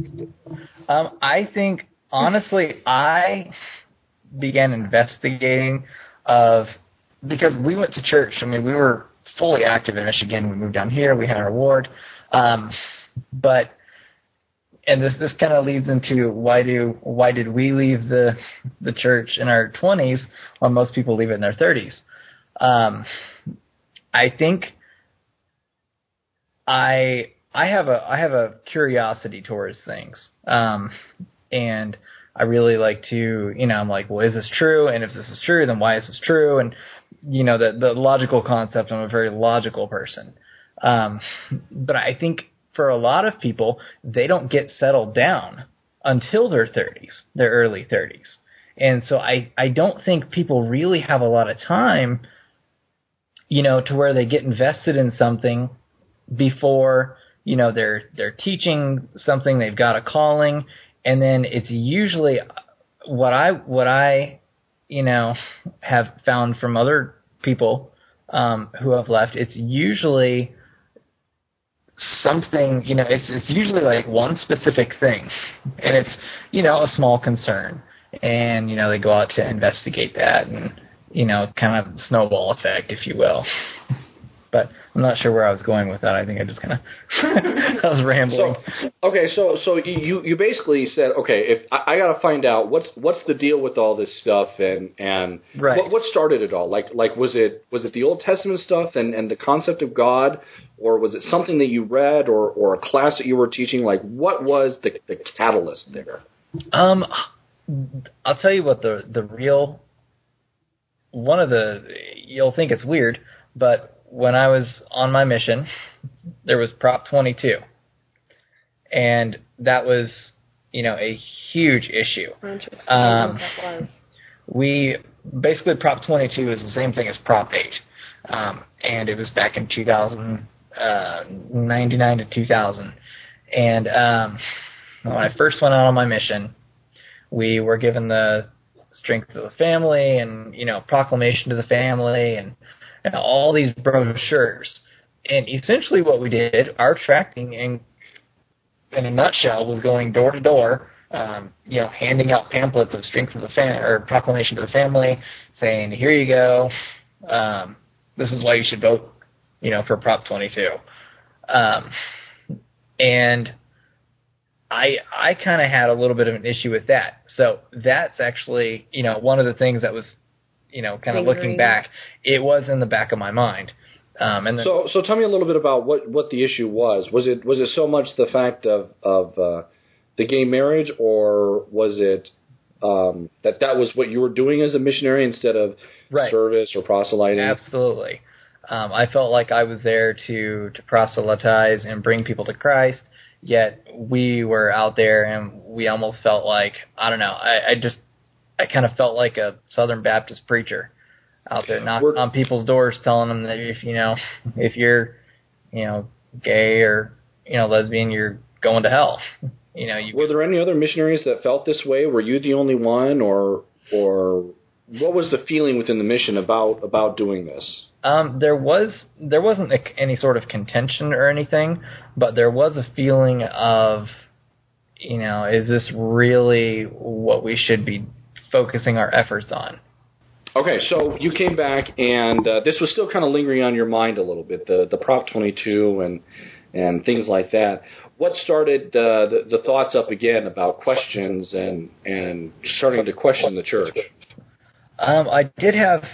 I think, honestly, I began investigating because we went to church. I mean, we were fully active in Michigan. We moved down here. We had our ward. But this kind of leads into why did we leave the church in our 20s while most people leave it in their 30s? I think I have a curiosity towards things, and I really like to, I'm like, well, is this true? And if this is true, then why is this true? And, the logical concept, I'm a very logical person. But I think for a lot of people, they don't get settled down until their 30s, their early 30s. And so I don't think people really have a lot of time, to where they get invested in something before, they're teaching something, they've got a calling, and then it's usually what I have found from other people who have left, it's usually something, it's usually like one specific thing, and it's, a small concern, and, they go out to investigate that, and, kind of snowball effect, if you will. But I'm not sure where I was going with that. I think I just kind of I was rambling. So you basically said, okay, if I got to find out what's the deal with all this stuff, and right. what started it all? Like was it the Old Testament stuff and the concept of God, or was it something that you read or a class that you were teaching? Like, what was the catalyst there? I'll tell you what the real one of the, you'll think it's weird, but when I was on my mission, there was Prop 22, and that was, a huge issue. We basically, Prop 22 is the same thing as Prop 8, and it was back in 1999 to 2000. And when I first went out on my mission, we were given the Strength of the Family and, Proclamation to the Family and all these brochures. And essentially what we did, our tracking in a nutshell was going door to door, handing out pamphlets of Strength of the Family or Proclamation to the Family, saying, here you go, this is why you should vote, for Prop 22. And I kind of had a little bit of an issue with that. So that's actually, one of the things that was, kind of looking back, it was in the back of my mind. And then, so tell me a little bit about what the issue was. Was it so much the fact of the gay marriage, or was it that was what you were doing as a missionary instead of service or proselyting? Absolutely. I felt like I was there to proselytize and bring people to Christ. Yet we were out there, and we almost felt like, I don't know, I kind of felt like a Southern Baptist preacher out there knocking on people's doors, telling them that if you're gay or lesbian, you're going to hell. Were there any other missionaries that felt this way? Were you the only one, or what was the feeling within the mission about doing this? There wasn't any sort of contention or anything, but there was a feeling of, is this really what we should be focusing our efforts on? Okay, so you came back, and this was still kind of lingering on your mind a little bit, the Prop 22 and things like that. What started the thoughts up again about questions and starting to question the church? I did have,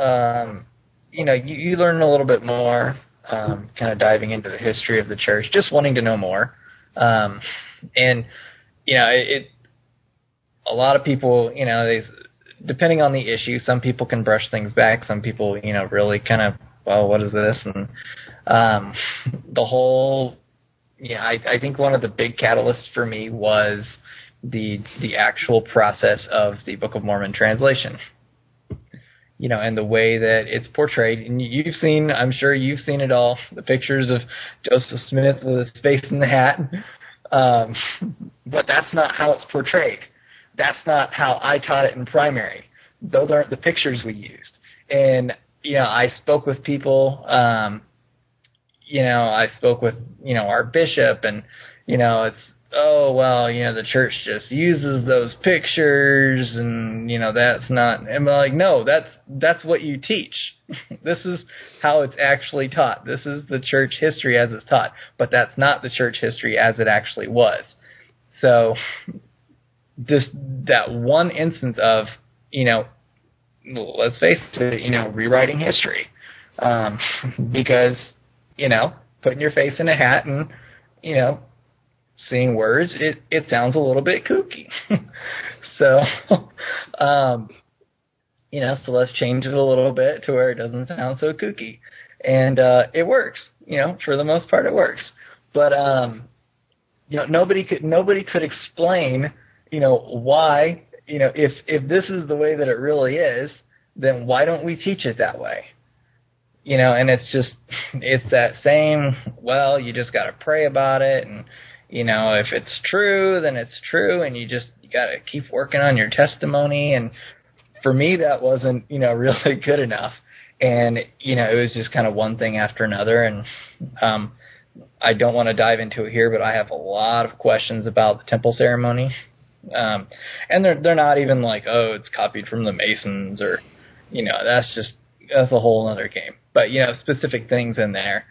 you learn a little bit more, kind of diving into the history of the church, just wanting to know more. And, a lot of people, depending on the issue, some people can brush things back. Some people, really kind of, well, what is this? And the whole, I think one of the big catalysts for me was the actual process of the Book of Mormon translation. And the way that it's portrayed. And I'm sure you've seen it all, the pictures of Joseph Smith with his face in the hat. But that's not how it's portrayed. That's not how I taught it in primary. Those aren't the pictures we used. And, I spoke with people, I spoke with, our bishop, and, it's, the church just uses those pictures, and, that's not, and I'm like, no, that's what you teach. This is how it's actually taught. This is the church history as it's taught, but that's not the church history as it actually was. So, just that one instance of, let's face it, rewriting history. Because, putting your face in a hat and, seeing words, it sounds a little bit kooky. So, so let's change it a little bit to where it doesn't sound so kooky. And it works. For the most part, it works. But nobody could explain, why, if this is the way that it really is, then why don't we teach it that way? And it's that same, well, you just got to pray about it, and if it's true, then it's true, and you got to keep working on your testimony. And for me, that wasn't, really good enough. And, it was just kind of one thing after another. And I don't want to dive into it here, but I have a lot of questions about the temple ceremony. And they're not even like, oh, it's copied from the Masons, or, that's a whole other game. But, specific things in there.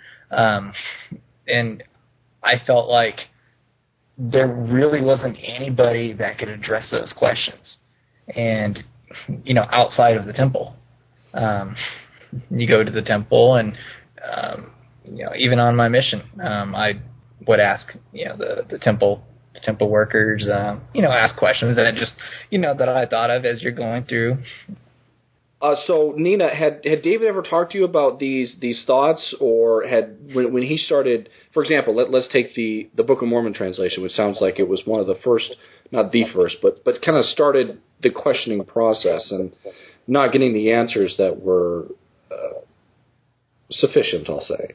And I felt like there really wasn't anybody that could address those questions. And, outside of the temple. You go to the temple, and, even on my mission, I would ask, the temple workers, ask questions that that I thought of as you're going through. So Nina, had David ever talked to you about these thoughts, or when he started, for example, let's take the Book of Mormon translation, which sounds like it was one of the first, not the first, but kind of started the questioning process and not getting the answers that were sufficient, I'll say.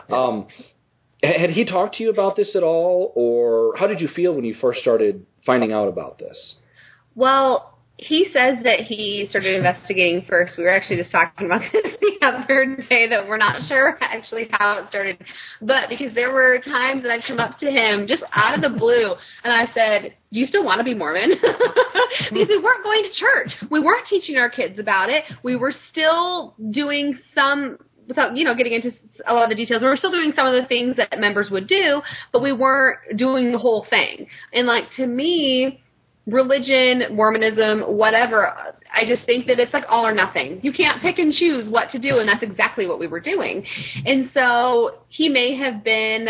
Had he talked to you about this at all, or how did you feel when you first started finding out about this? Well, he says that he started investigating first. We were actually just talking about this the other day, that we're not sure actually how it started. But because there were times that I'd come up to him just out of the blue, and I said, do you still want to be Mormon? Because we weren't going to church. We weren't teaching our kids about it. We were still doing some, without getting into a lot of the details, we were still doing some of the things that members would do, but we weren't doing the whole thing. And to me, religion, Mormonism, whatever, I just think that it's like all or nothing. You can't pick and choose what to do, and that's exactly what we were doing. And so he may have been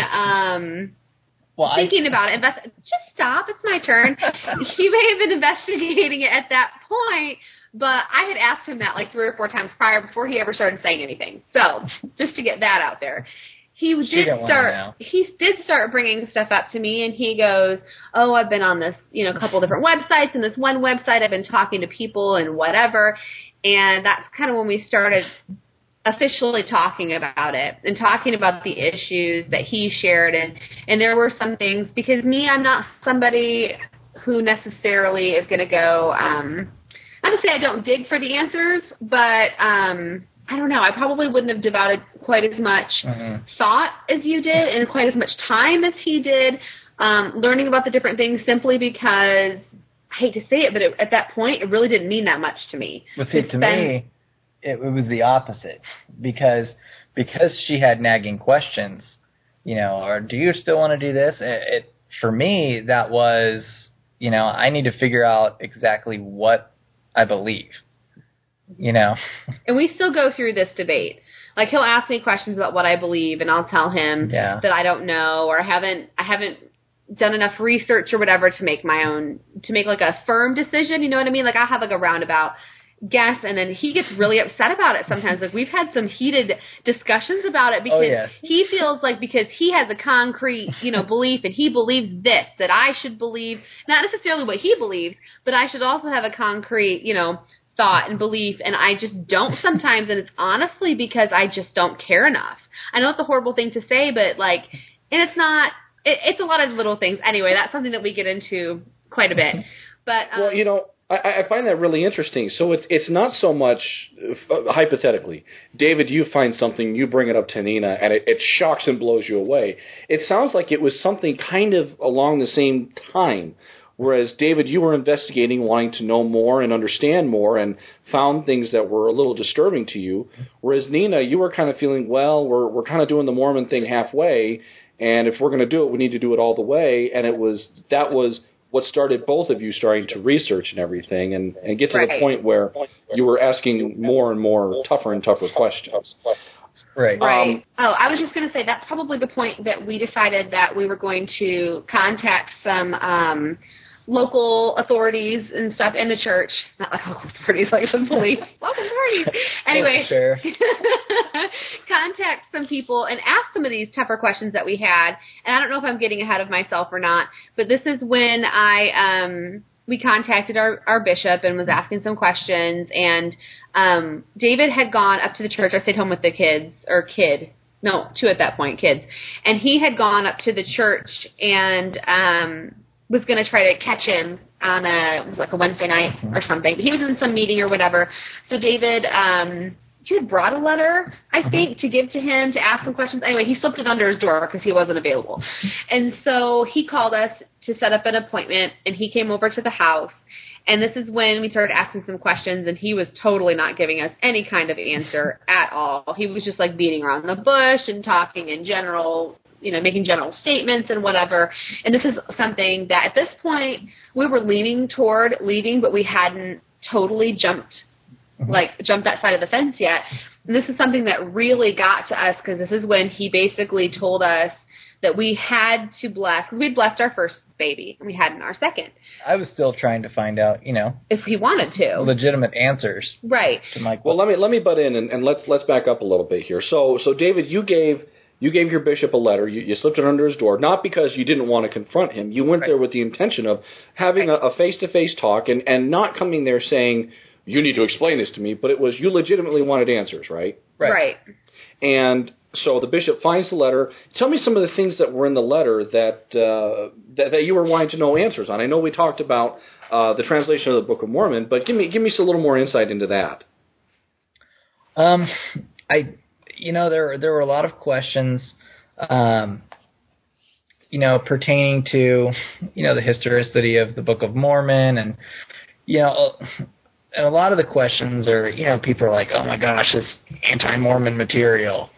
thinking about it. Just stop. It's my turn. He may have been investigating it at that point, but I had asked him that 3 or 4 times prior before he ever started saying anything. So just to get that out there. He did start bringing stuff up to me, and he goes, oh, I've been on this, couple different websites, and this one website I've been talking to people and whatever, and that's kind of when we started officially talking about it and talking about the issues that he shared, and there were some things, because I'm not somebody who necessarily is going to go, not to say I don't dig for the answers, but I don't know. I probably wouldn't have devoted quite as much thought as you did and quite as much time as he did learning about the different things, simply because, I hate to say it, but at that point, it really didn't mean that much to me. Well, see, to me, it was the opposite, because she had nagging questions, or do you still want to do this? For me, that was, I need to figure out exactly what I believe. And we still go through this debate. He'll ask me questions about what I believe, and I'll tell him that I don't know, or I haven't done enough research or whatever to make a firm decision. You know what I mean? I'll have a roundabout guess, and then he gets really upset about it sometimes. We've had some heated discussions about it, because he feels because he has a concrete, belief, and he believes this, that I should believe, not necessarily what he believes, but I should also have a concrete, thought and belief, and I just don't sometimes, and it's honestly because I just don't care enough. I know it's a horrible thing to say, but and it's not, it's a lot of little things. Anyway, that's something that we get into quite a bit. But well, I find that really interesting. So it's not so much, hypothetically, David, you find something, you bring it up to Nina, and it shocks and blows you away. It sounds like it was something kind of along the same time. Whereas, David, you were investigating, wanting to know more and understand more, and found things that were a little disturbing to you. Whereas, Nina, you were kind of feeling, well, we're kind of doing the Mormon thing halfway, and if we're going to do it, we need to do it all the way. And that was what started both of you starting to research and everything, and get to the point where you were asking more and more tougher and tougher questions. Right. I was just going to say that's probably the point that we decided that we were going to contact some local authorities and stuff in the church. Not like local authorities, like some police. Local authorities. Anyway, Sure. contact some people and ask some of these tougher questions that we had. And I don't know if I'm getting ahead of myself or not, but this is when we contacted our bishop and was asking some questions. And David had gone up to the church. I stayed home with the kids, or kid. No, 2 at that point, kids. And he had gone up to the church and was going to try to catch him on it was like a Wednesday night or something. He was in some meeting or whatever. So David, you had brought a letter, I think, to give to him to ask some questions. Anyway, he slipped it under his door because he wasn't available. And so he called us to set up an appointment, and he came over to the house. And this is when we started asking some questions, and he was totally not giving us any kind of answer at all. He was just like beating around the bush and talking in general, making general statements and whatever. And this is something that at this point we were leaning toward leaving, but we hadn't totally jumped that side of the fence yet. And this is something that really got to us because this is when he basically told us that we had to bless, because we'd blessed our first baby and we hadn't our second. I was still trying to find out, if he wanted to. Legitimate answers. Right. To my well, let me butt in and let's back up a little bit here. So David, you gave your bishop a letter. You slipped it under his door, not because you didn't want to confront him. You went there with the intention of having a face-to-face talk and not coming there saying, you need to explain this to me, but it was you legitimately wanted answers, right? Right. And so the bishop finds the letter. Tell me some of the things that were in the letter that you were wanting to know answers on. I know we talked about the translation of the Book of Mormon, but give me a little more insight into that. There were a lot of questions, pertaining to, the historicity of the Book of Mormon, and a lot of the questions are, people are like, oh my gosh, it's anti-Mormon material.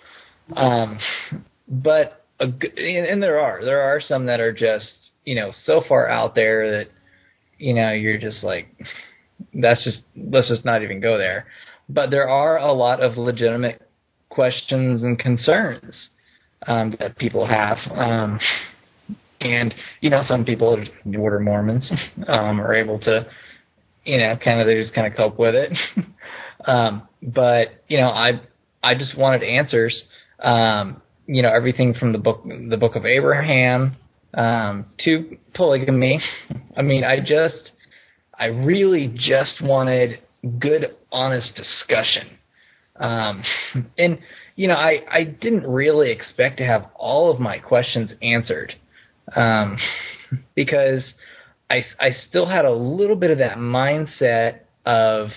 But there are some that are just, so far out there that, you're just like, let's just not even go there. But there are a lot of legitimate questions and concerns that people have. And, some people who are Mormons are able to, they just kind of cope with it. But, I just wanted answers. Everything from the book of Abraham to polygamy. I mean, I really just wanted good, honest discussion. And, I didn't really expect to have all of my questions answered because I still had a little bit of that mindset of,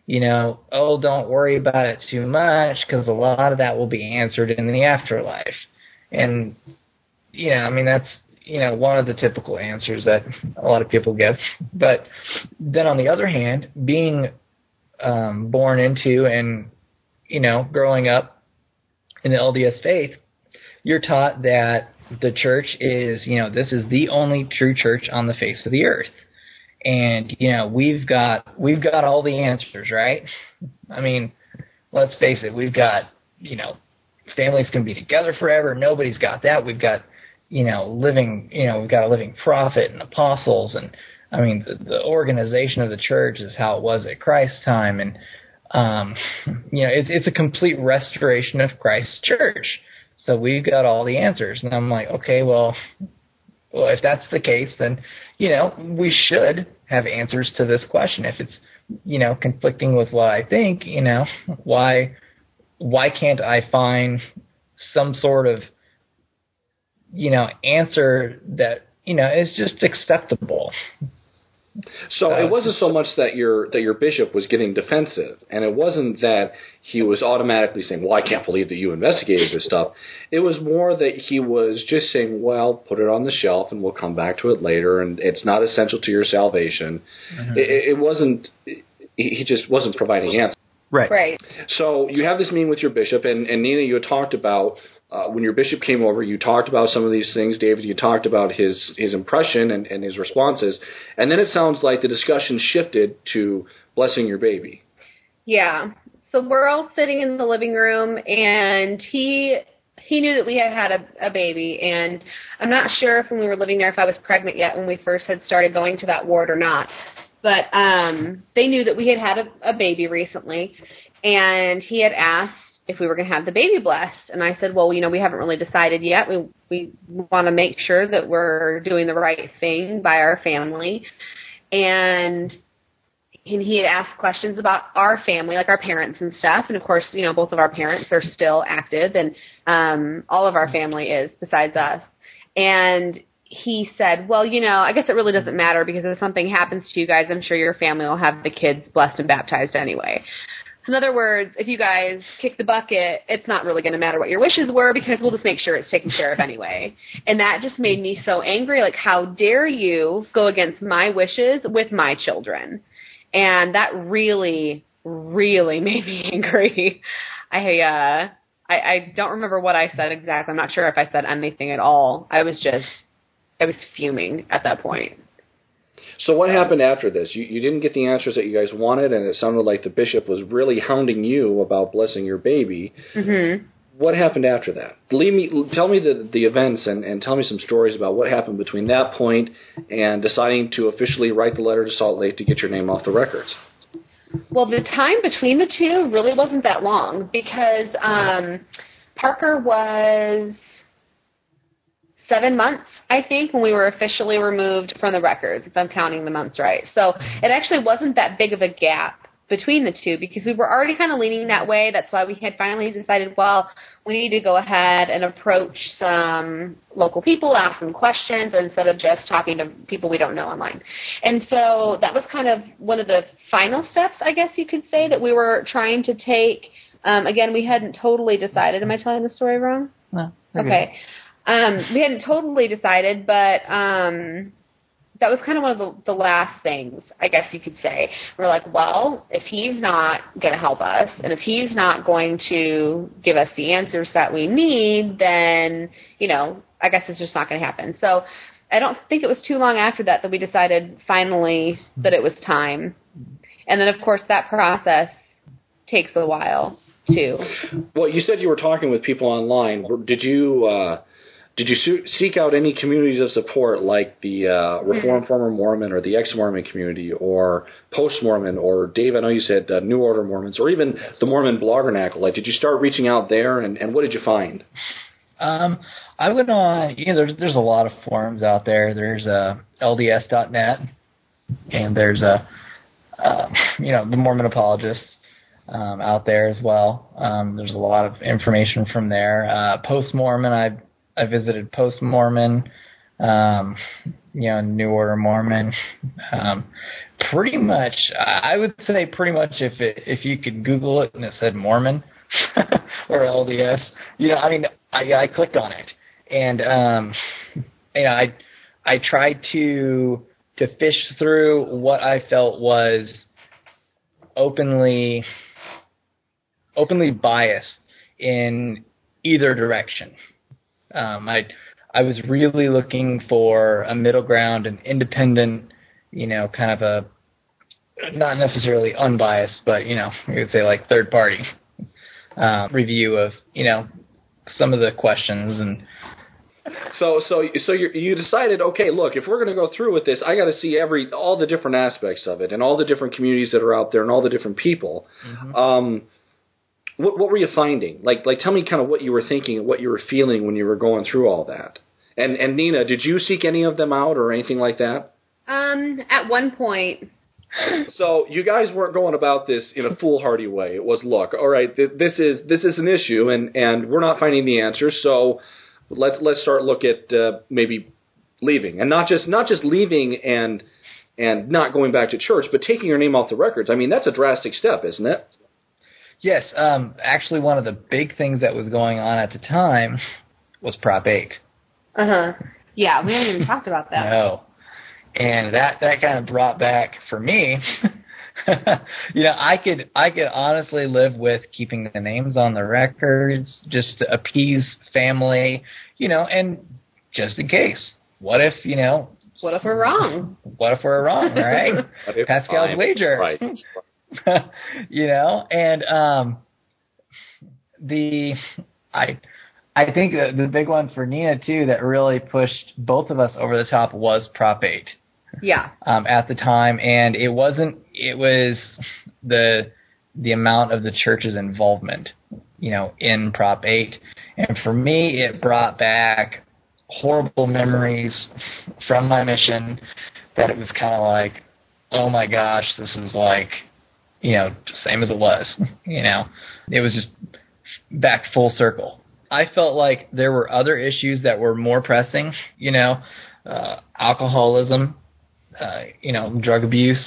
don't worry about it too much because a lot of that will be answered in the afterlife. And, that's, one of the typical answers that a lot of people give. But then on the other hand, being born into and, growing up in the LDS faith, you're taught that the church is, this is the only true church on the face of the earth. And, we've got all the answers, right? I mean, let's face it, we've got, families can be together forever. Nobody's got that. We've got, we've got a living prophet and apostles. And, I mean, the organization of the church is how it was at Christ's time. And, it's a complete restoration of Christ's church. So we've got all the answers. And I'm like, okay, well, if that's the case, then, we should have answers to this question. If it's, conflicting with what I think, why can't I find some sort of, answer that, is just acceptable? So it wasn't so much that your bishop was getting defensive, and it wasn't that he was automatically saying, well, I can't believe that you investigated this stuff. It was more that he was just saying, well, put it on the shelf and we'll come back to it later, and it's not essential to your salvation. Mm-hmm. It wasn't, he just wasn't providing answers. Right. So you have this meeting with your bishop, and Nina, you had talked about, when your bishop came over, you talked about some of these things. David, you talked about his impression and his responses. And then it sounds like the discussion shifted to blessing your baby. Yeah. So we're all sitting in the living room, and he he knew that we had had a baby, and I'm not sure if when we were living there if I was pregnant yet when we first had started going to that ward or not. But they knew that we had had a baby recently, and he had asked if we were going to have the baby blessed. And I said, well, we haven't really decided yet. We want to make sure that we're doing the right thing by our family. And he had asked questions about our family, like our parents and stuff. And, of course, both of our parents are still active, and all of our family is besides us. And he said, well, I guess it really doesn't matter because if something happens to you guys, I'm sure your family will have the kids blessed and baptized anyway. So in other words, if you guys kick the bucket, it's not really going to matter what your wishes were because we'll just make sure it's taken care of anyway. And that just made me so angry. Like, how dare you go against my wishes with my children? And that really, really made me angry. I don't remember what I said exactly. I'm not sure if I said anything at all. I was fuming at that point. So what happened after this? You didn't get the answers that you guys wanted, and it sounded like the bishop was really hounding you about blessing your baby. Mm-hmm. What happened after that? Tell me the events and tell me some stories about what happened between that point and deciding to officially write the letter to Salt Lake to get your name off the records. Well, the time between the two really wasn't that long because Parker was 7 months, I think, when we were officially removed from the records, if I'm counting the months right. So it actually wasn't that big of a gap between the two because we were already kind of leaning that way. That's why we had finally decided, well, we need to go ahead and approach some local people, ask them questions instead of just talking to people we don't know online. And so that was kind of one of the final steps, I guess you could say, that we were trying to take. Again, we hadn't totally decided. Am I telling the story wrong? No. Okay. We hadn't totally decided, but that was kind of one of the last things, I guess you could say. We're like, well, if he's not going to help us, and if he's not going to give us the answers that we need, then, I guess it's just not going to happen. So I don't think it was too long after that we decided finally that it was time. And then, of course, that process takes a while, too. Well, you said you were talking with people online. Did you seek out any communities of support like the Reformed Former Mormon or the Ex-Mormon community or Post-Mormon or, Dave, I know you said New Order Mormons or even the Mormon Bloggernacle? Like, did you start reaching out there, and what did you find? I went on, there's a lot of forums out there. There's LDS.net, and there's the Mormon Apologists out there as well. There's a lot of information from there. Post-Mormon, I visited Post-Mormon, New Order Mormon. Pretty much, I would say pretty much if you could Google it and it said Mormon or LDS, I clicked on it. And, I tried to fish through what I felt was openly biased in either direction. I was really looking for a middle ground, an independent, kind of a, not necessarily unbiased, but, you could say like third party review of, some of the questions. And So you decided, okay, look, if we're going to go through with this, I got to see all the different aspects of it and all the different communities that are out there and all the different people. Mm-hmm. What were you finding? Like, tell me kind of what you were thinking and what you were feeling when you were going through all that. And Nina, did you seek any of them out or anything like that? At one point. So you guys weren't going about this in a foolhardy way. It was, look, all right, this is an issue, and we're not finding the answers. So let's start look at maybe leaving, and not just leaving and not going back to church, but taking your name off the records. I mean, that's a drastic step, isn't it? Yes, actually, one of the big things that was going on at the time was Prop 8. Yeah, we haven't even talked about that. No, and that kind of brought back for me. I could honestly live with keeping the names on the records just to appease family, and just in case. What if we're wrong? What if we're wrong, right? Pascal's wager. Right. And I think the big one for Nina, too, that really pushed both of us over the top was Prop 8. Yeah. At the time, and it was the amount of the church's involvement, in Prop 8. And for me, it brought back horrible memories from my mission that it was kind of like, oh my gosh, this is like, same as it was, It was just back full circle. I felt like there were other issues that were more pressing, alcoholism, drug abuse,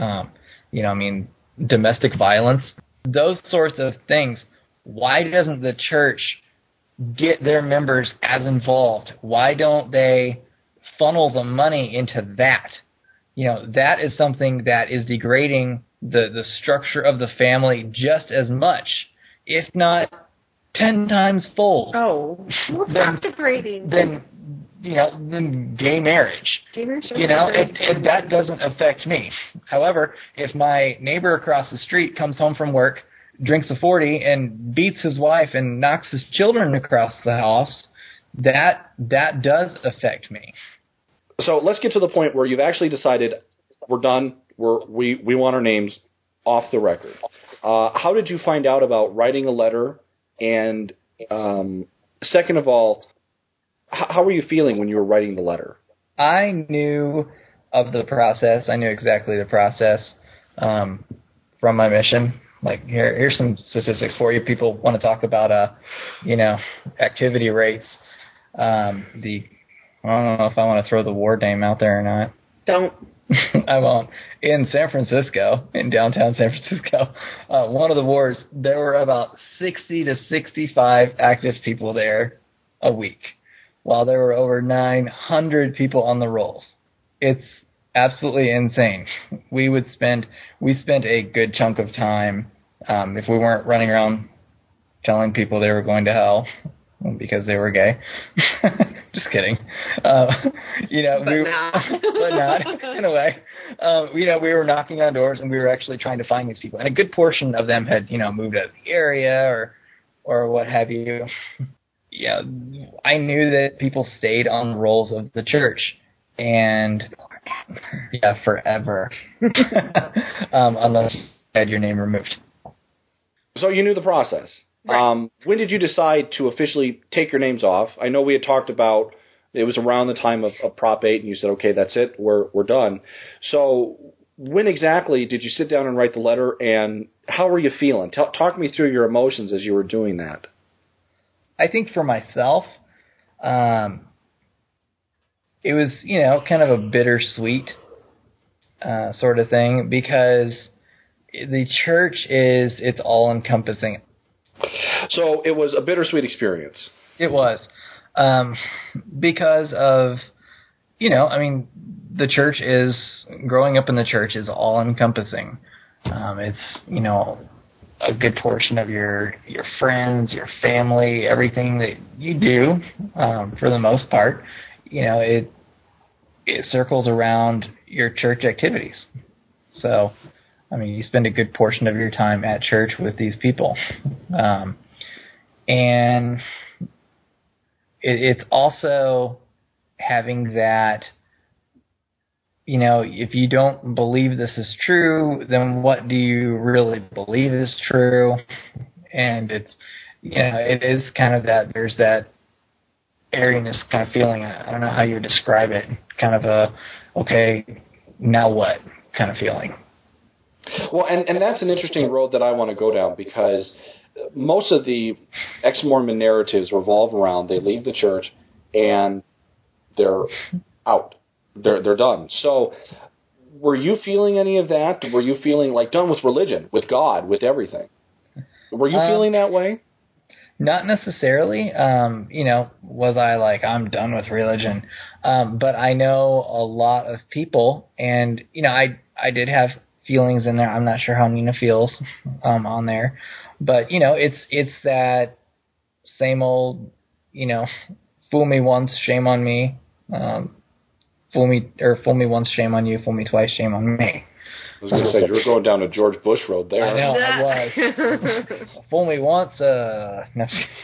domestic violence, those sorts of things. Why doesn't the church get their members as involved? Why don't they funnel the money into that? That is something that is degrading the structure of the family just as much, if not 10 times fold. Oh, what's not degrading? Than gay marriage. Gay marriage, and that doesn't affect me. However, if my neighbor across the street comes home from work, drinks a 40, and beats his wife and knocks his children across the house, that does affect me. So let's get to the point where you've actually decided we're done. We want our names off the record. How did you find out about writing a letter? And second of all, how were you feeling when you were writing the letter? I knew of the process. I knew exactly the process from my mission. Like, here's some statistics for you. People want to talk about, activity rates. I don't know if I want to throw the ward name out there or not. Don't. I won't. In San Francisco, in downtown San Francisco, one of the wards, there were about 60 to 65 active people there a week, while there were over 900 people on the rolls. It's absolutely insane. We spent a good chunk of time, if we weren't running around telling people they were going to hell because they were gay. Just kidding. But not in a way. We were knocking on doors and we were actually trying to find these people, and a good portion of them had moved out of the area or what have you. Yeah, I knew that people stayed on the rolls of the church, and forever, unless you had your name removed. So you knew the process. Right. When did you decide to officially take your names off? I know we had talked about it was around the time of Prop 8, and you said, okay, that's it, we're done. So when exactly did you sit down and write the letter, and how were you feeling? Talk me through your emotions as you were doing that. I think for myself, it was, kind of a bittersweet sort of thing, because the church it's all-encompassing. So it was a bittersweet experience. It was. Because of, the church growing up in the church is all-encompassing. It's, a good portion of your friends, your family, everything that you do, for the most part, it circles around your church activities. So, you spend a good portion of your time at church with these people. And it's also having that, if you don't believe this is true, then what do you really believe is true? And it's, it is kind of that, there's that airiness kind of feeling. I don't know how you would describe it. Kind of a, okay, now what kind of feeling. Well, and that's an interesting road that I want to go down, because most of the ex-Mormon narratives revolve around they leave the church and they're out. They're done. So were you feeling any of that? Were you feeling like done with religion, with God, with everything? Were you feeling that way? Not necessarily. Was I like, I'm done with religion? But I know a lot of people, and, I did have feelings in there. I'm not sure how Nina feels on there. But, it's that same old, fool me once, shame on me. Fool me once, shame on you. Fool me twice, shame on me. I was going to say, you were going down a George Bush road there. I know, I was. Fool me once, no.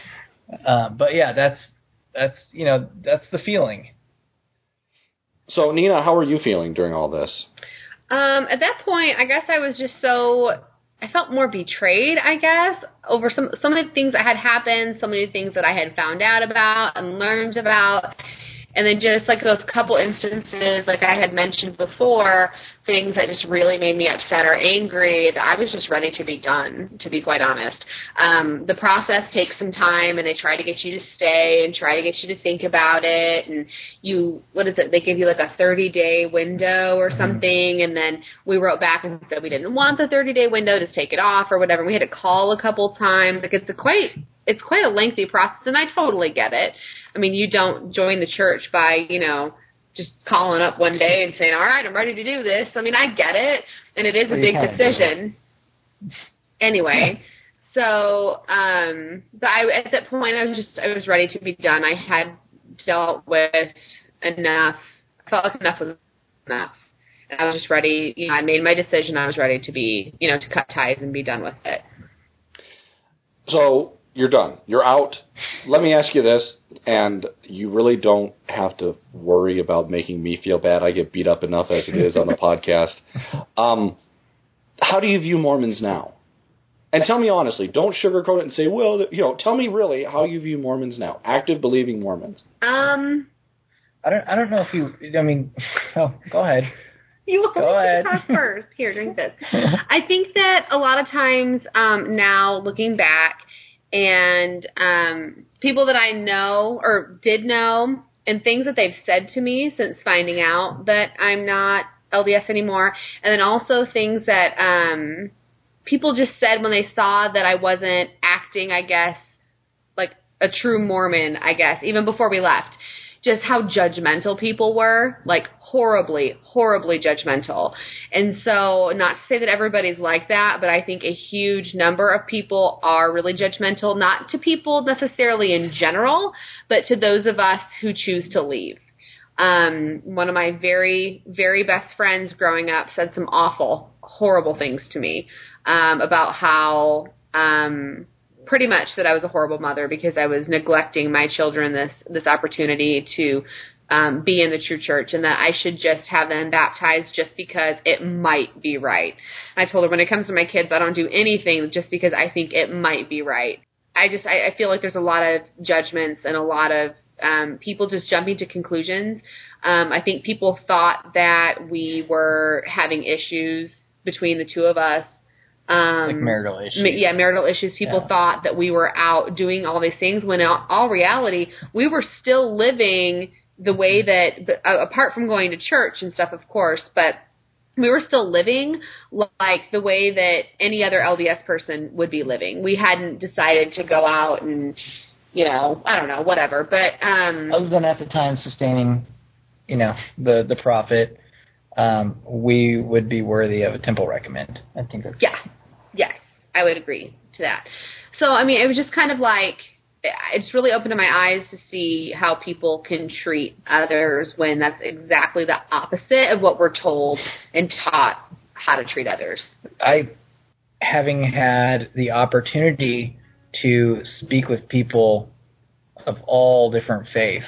But yeah, that's the feeling. So, Nina, how are you feeling during all this? At that point, I guess I was just I felt more betrayed, I guess, over some of the things that had happened, so many things that I had found out about and learned about. And then just like those couple instances, like I had mentioned before, things that just really made me upset or angry, I was just ready to be done, to be quite honest. The process takes some time, and they try to get you to stay and try to get you to think about it. And they give you like a 30-day window or something, and then we wrote back and said we didn't want the 30-day window, just take it off or whatever. We had to call a couple times. Like it's quite a lengthy process, and I totally get it. I mean, you don't join the church by, just calling up one day and saying, all right, I'm ready to do this. I mean, I get it, and it is a big decision. Anyway, so but at that point, I was ready to be done. I had dealt with enough. I felt like enough was enough. And I was just ready. I made my decision. I was ready to be, to cut ties and be done with it. So you're done. You're out. Let me ask you this, and you really don't have to worry about making me feel bad. I get beat up enough as it is on the podcast. How do you view Mormons now? And tell me honestly. Don't sugarcoat it and say, well, tell me really how you view Mormons now. Active, believing Mormons. I don't know if you. I mean, go ahead. You go ahead. First. Here, drink this. I think that a lot of times now, looking back, and people that I know or did know, and things that they've said to me since finding out that I'm not LDS anymore, and then also things that people just said when they saw that I wasn't acting, I guess, like a true Mormon, I guess, even before we left. Just how judgmental people were, like horribly, horribly judgmental. And so, not to say that everybody's like that, but I think a huge number of people are really judgmental, not to people necessarily in general, but to those of us who choose to leave. One of my very, very best friends growing up said some awful, horrible things to me about how pretty much that I was a horrible mother because I was neglecting my children this opportunity to be in the true church, and that I should just have them baptized just because it might be right. I told her, when it comes to my kids, I don't do anything just because I think it might be right. I feel like there's a lot of judgments and a lot of people just jumping to conclusions. I think people thought that we were having issues between the two of us. Like marital issues. Yeah, marital issues. People thought that we were out doing all these things when in all reality, we were still living the way that, apart from going to church and stuff, of course, but we were still living like the way that any other LDS person would be living. We hadn't decided to go out and, I don't know, whatever. But other than at the time sustaining, the profit, we would be worthy of a temple recommend. I think that's... Yeah. Yes, I would agree to that. So, I mean, it was just kind of like, it's really opened my eyes to see how people can treat others when that's exactly the opposite of what we're told and taught how to treat others. Having had the opportunity to speak with people of all different faiths,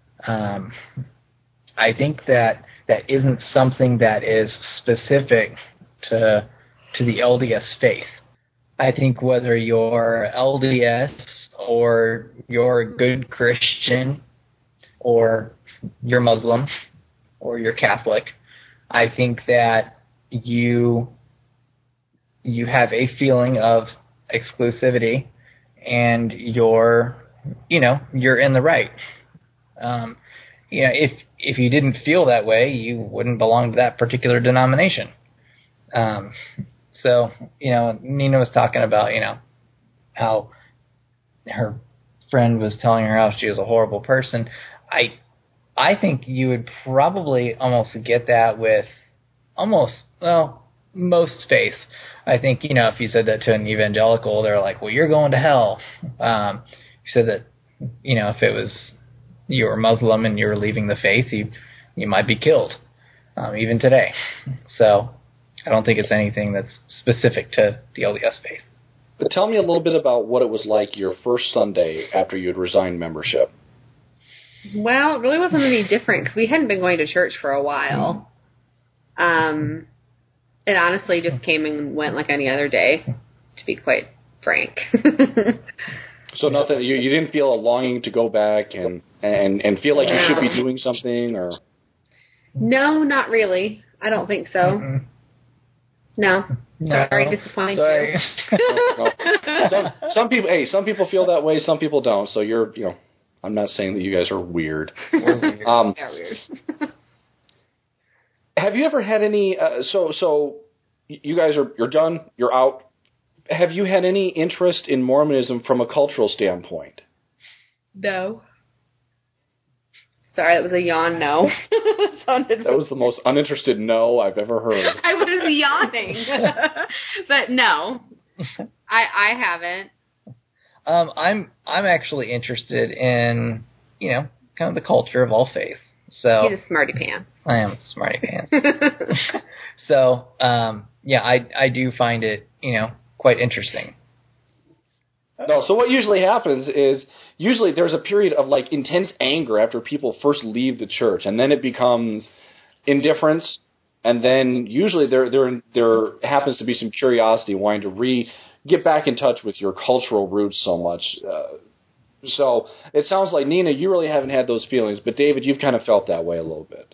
I think that isn't something that is specific to the LDS faith. I think whether you're LDS or you're a good Christian or you're Muslim or you're Catholic, I think that you have a feeling of exclusivity and you're in the right. If you didn't feel that way, you wouldn't belong to that particular denomination. So, Nina was talking about, how her friend was telling her how she was a horrible person. I think you would probably almost get that with most faiths. I think, if you said that to an evangelical, they're like, well, you're going to hell. You said that, if it was you were Muslim and you were leaving the faith, you might be killed, even today. So I don't think it's anything that's specific to the LDS faith. But tell me a little bit about what it was like your first Sunday after you had resigned membership. Well, it really wasn't any different because we hadn't been going to church for a while. It honestly just came and went like any other day, to be quite frank. So nothing. You didn't feel a longing to go back and feel like you should be doing something, or? No, not really. I don't think so. Mm-mm. No. No. Sorry, disappointing Sorry. you. No. Some people. Hey, some people feel that way. Some people don't. So I'm not saying that you guys are weird. We're weird. They're weird. Have you ever had any? So you guys you're done. You're out. Have you had any interest in Mormonism from a cultural standpoint? No. Sorry, that was a yawn no. That was the most uninterested no I've ever heard. I was yawning. But no. I haven't. I'm actually interested in, kind of the culture of all faiths. So He's a smarty pants. I am a smarty pants. So, I do find it, quite interesting. No, so what usually happens is there's a period of like intense anger after people first leave the church, and then it becomes indifference, and then usually there happens to be some curiosity wanting to get back in touch with your cultural roots so much. So it sounds like, Nina, you really haven't had those feelings, but David, you've kind of felt that way a little bit.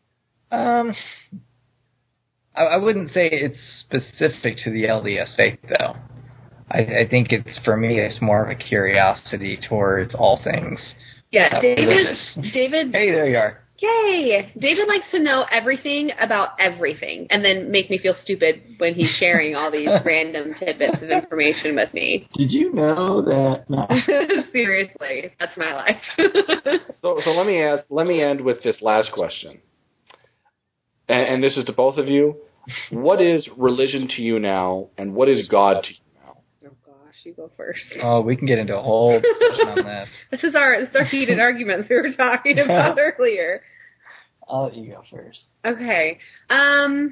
I wouldn't say it's specific to the LDS faith, though. I think for me, it's more of a curiosity towards all things. Yeah, David. Hey, there you are. Yay! David likes to know everything about everything, and then make me feel stupid when he's sharing all these random tidbits of information with me. Did you know that? No. Seriously, that's my life. So let me end with this last question, and this is to both of you. What is religion to you now, and what is God to you now? Oh gosh, you go first. Oh, we can get into a whole discussion on this. This is our heated arguments we were talking about earlier. I'll let you go first. Okay. I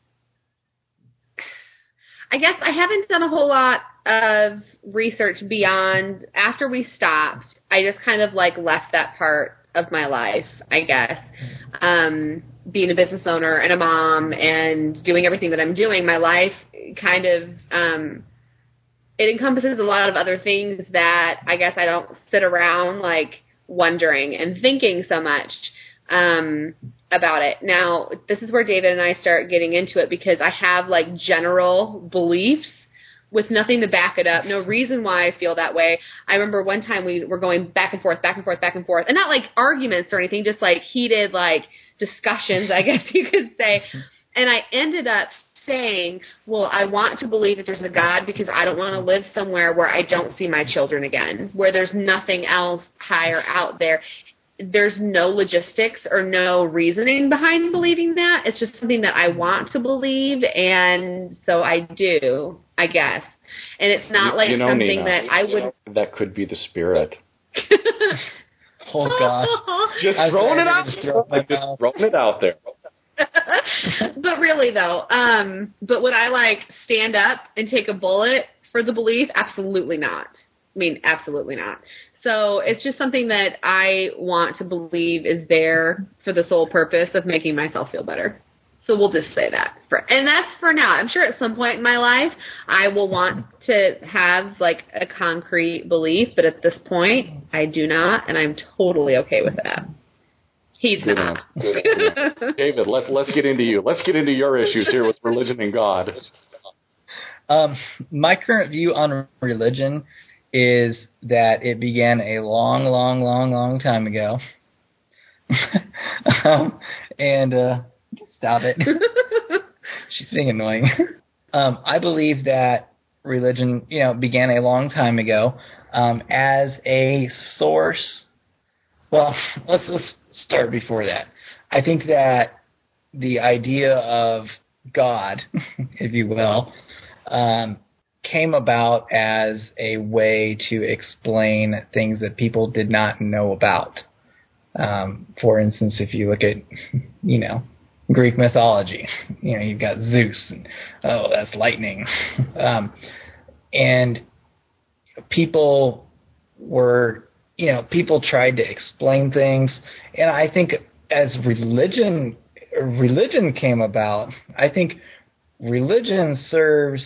guess I haven't done a whole lot of research beyond after we stopped. I just kind of left that part of my life, I guess. Being a business owner and a mom and doing everything that I'm doing, my life kind of, it encompasses a lot of other things that I guess I don't sit around wondering and thinking so much about it. Now, this is where David and I start getting into it because I have general beliefs with nothing to back it up, no reason why I feel that way. I remember one time we were going back and forth, and not arguments or anything, just heated discussions, I guess you could say. And I ended up saying, well, I want to believe that there's a God because I don't want to live somewhere where I don't see my children again, where there's nothing else higher out there. There's no logistics or no reasoning behind believing that. It's just something that I want to believe, and so I do, I guess. And it's not something Nina, that I would... That could be the spirit. Oh, gosh. Just throwing it out there. Just throwing it out there. But really, though, but would I, stand up and take a bullet for the belief? Absolutely not. I mean, absolutely not. So it's just something that I want to believe is there for the sole purpose of making myself feel better. So we'll just say that. And that's for now. I'm sure at some point in my life I will want to have a concrete belief, but at this point I do not, and I'm totally okay with that. He's Good not. enough. David, let's get into you. Let's get into your issues here with religion and God. My current view on religion is that it began a long, long, long, long time ago. Stop it. She's being annoying. I believe that religion, began a long time ago as a source. Well, let's start before that. I think that the idea of God, if you will, came about as a way to explain things that people did not know about. For instance, if you look at, Greek mythology, you've got Zeus, and, oh, that's lightning. and people tried to explain things. And I think as religion came about, I think religion serves,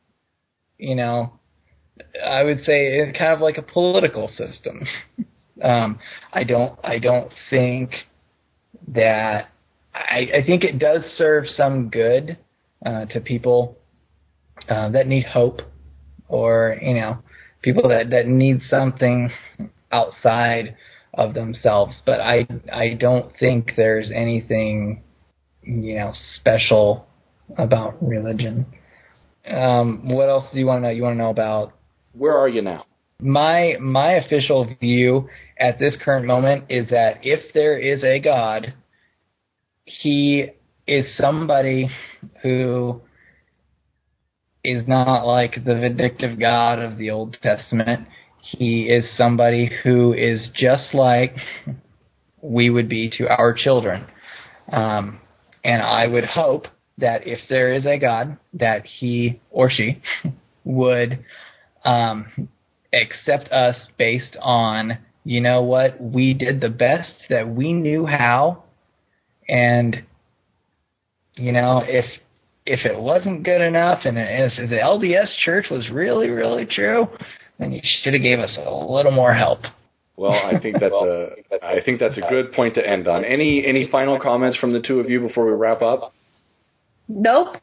I would say kind of like a political system. I don't think that, I think it does serve some good to people that need hope, or people that need something outside of themselves. But I don't think there's anything special about religion. What else do you want to know? You want to know about where are you now? My official view at this current moment is that if there is a God, he is somebody who is not like the vindictive God of the Old Testament. He is somebody who is just like we would be to our children. And I would hope that if there is a God, that he or she would accept us based on, what, we did the best that we knew how. And, if it wasn't good enough, and if the LDS church was really, really true, then you should have gave us a little more help. Well, I think that's a good point to end on. Any final comments from the two of you before we wrap up? Nope.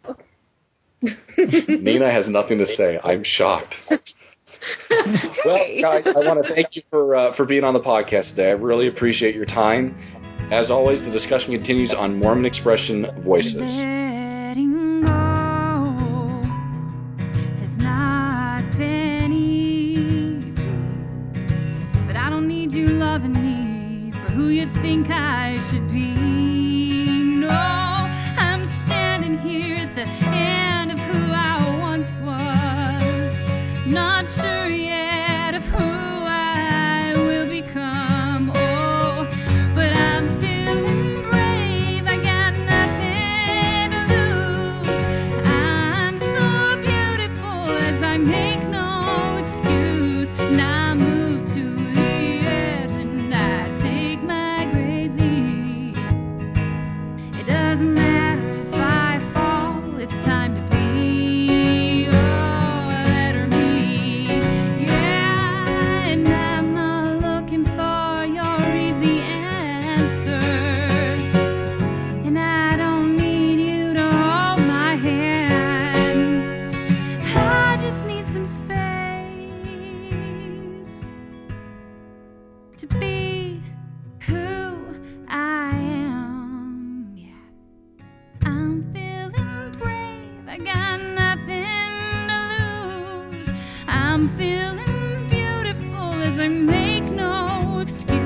Nina has nothing to say. I'm shocked. Well, guys, I want to thank you for being on the podcast today. I really appreciate your time. As always, the discussion continues on Mormon Expression Voices. Letting go has not been easy, but I don't need you loving me for who you think I should be. No, I'm standing here at the end of who I once was, not sure yet of who I will become. Oh, but I'm feeling brave. I got nothing to lose. I'm so beautiful as I make no excuse. And I move to the edge and I take my great leap. It doesn't matter if I fall, it's time to be, let her be. Yeah, and I'm not looking for your easy answers, and I don't need you to hold my hand. I just need some space to be who I am. Yeah. I'm feeling brave, I got nothing to lose. I'm feeling beautiful as I make no excuse.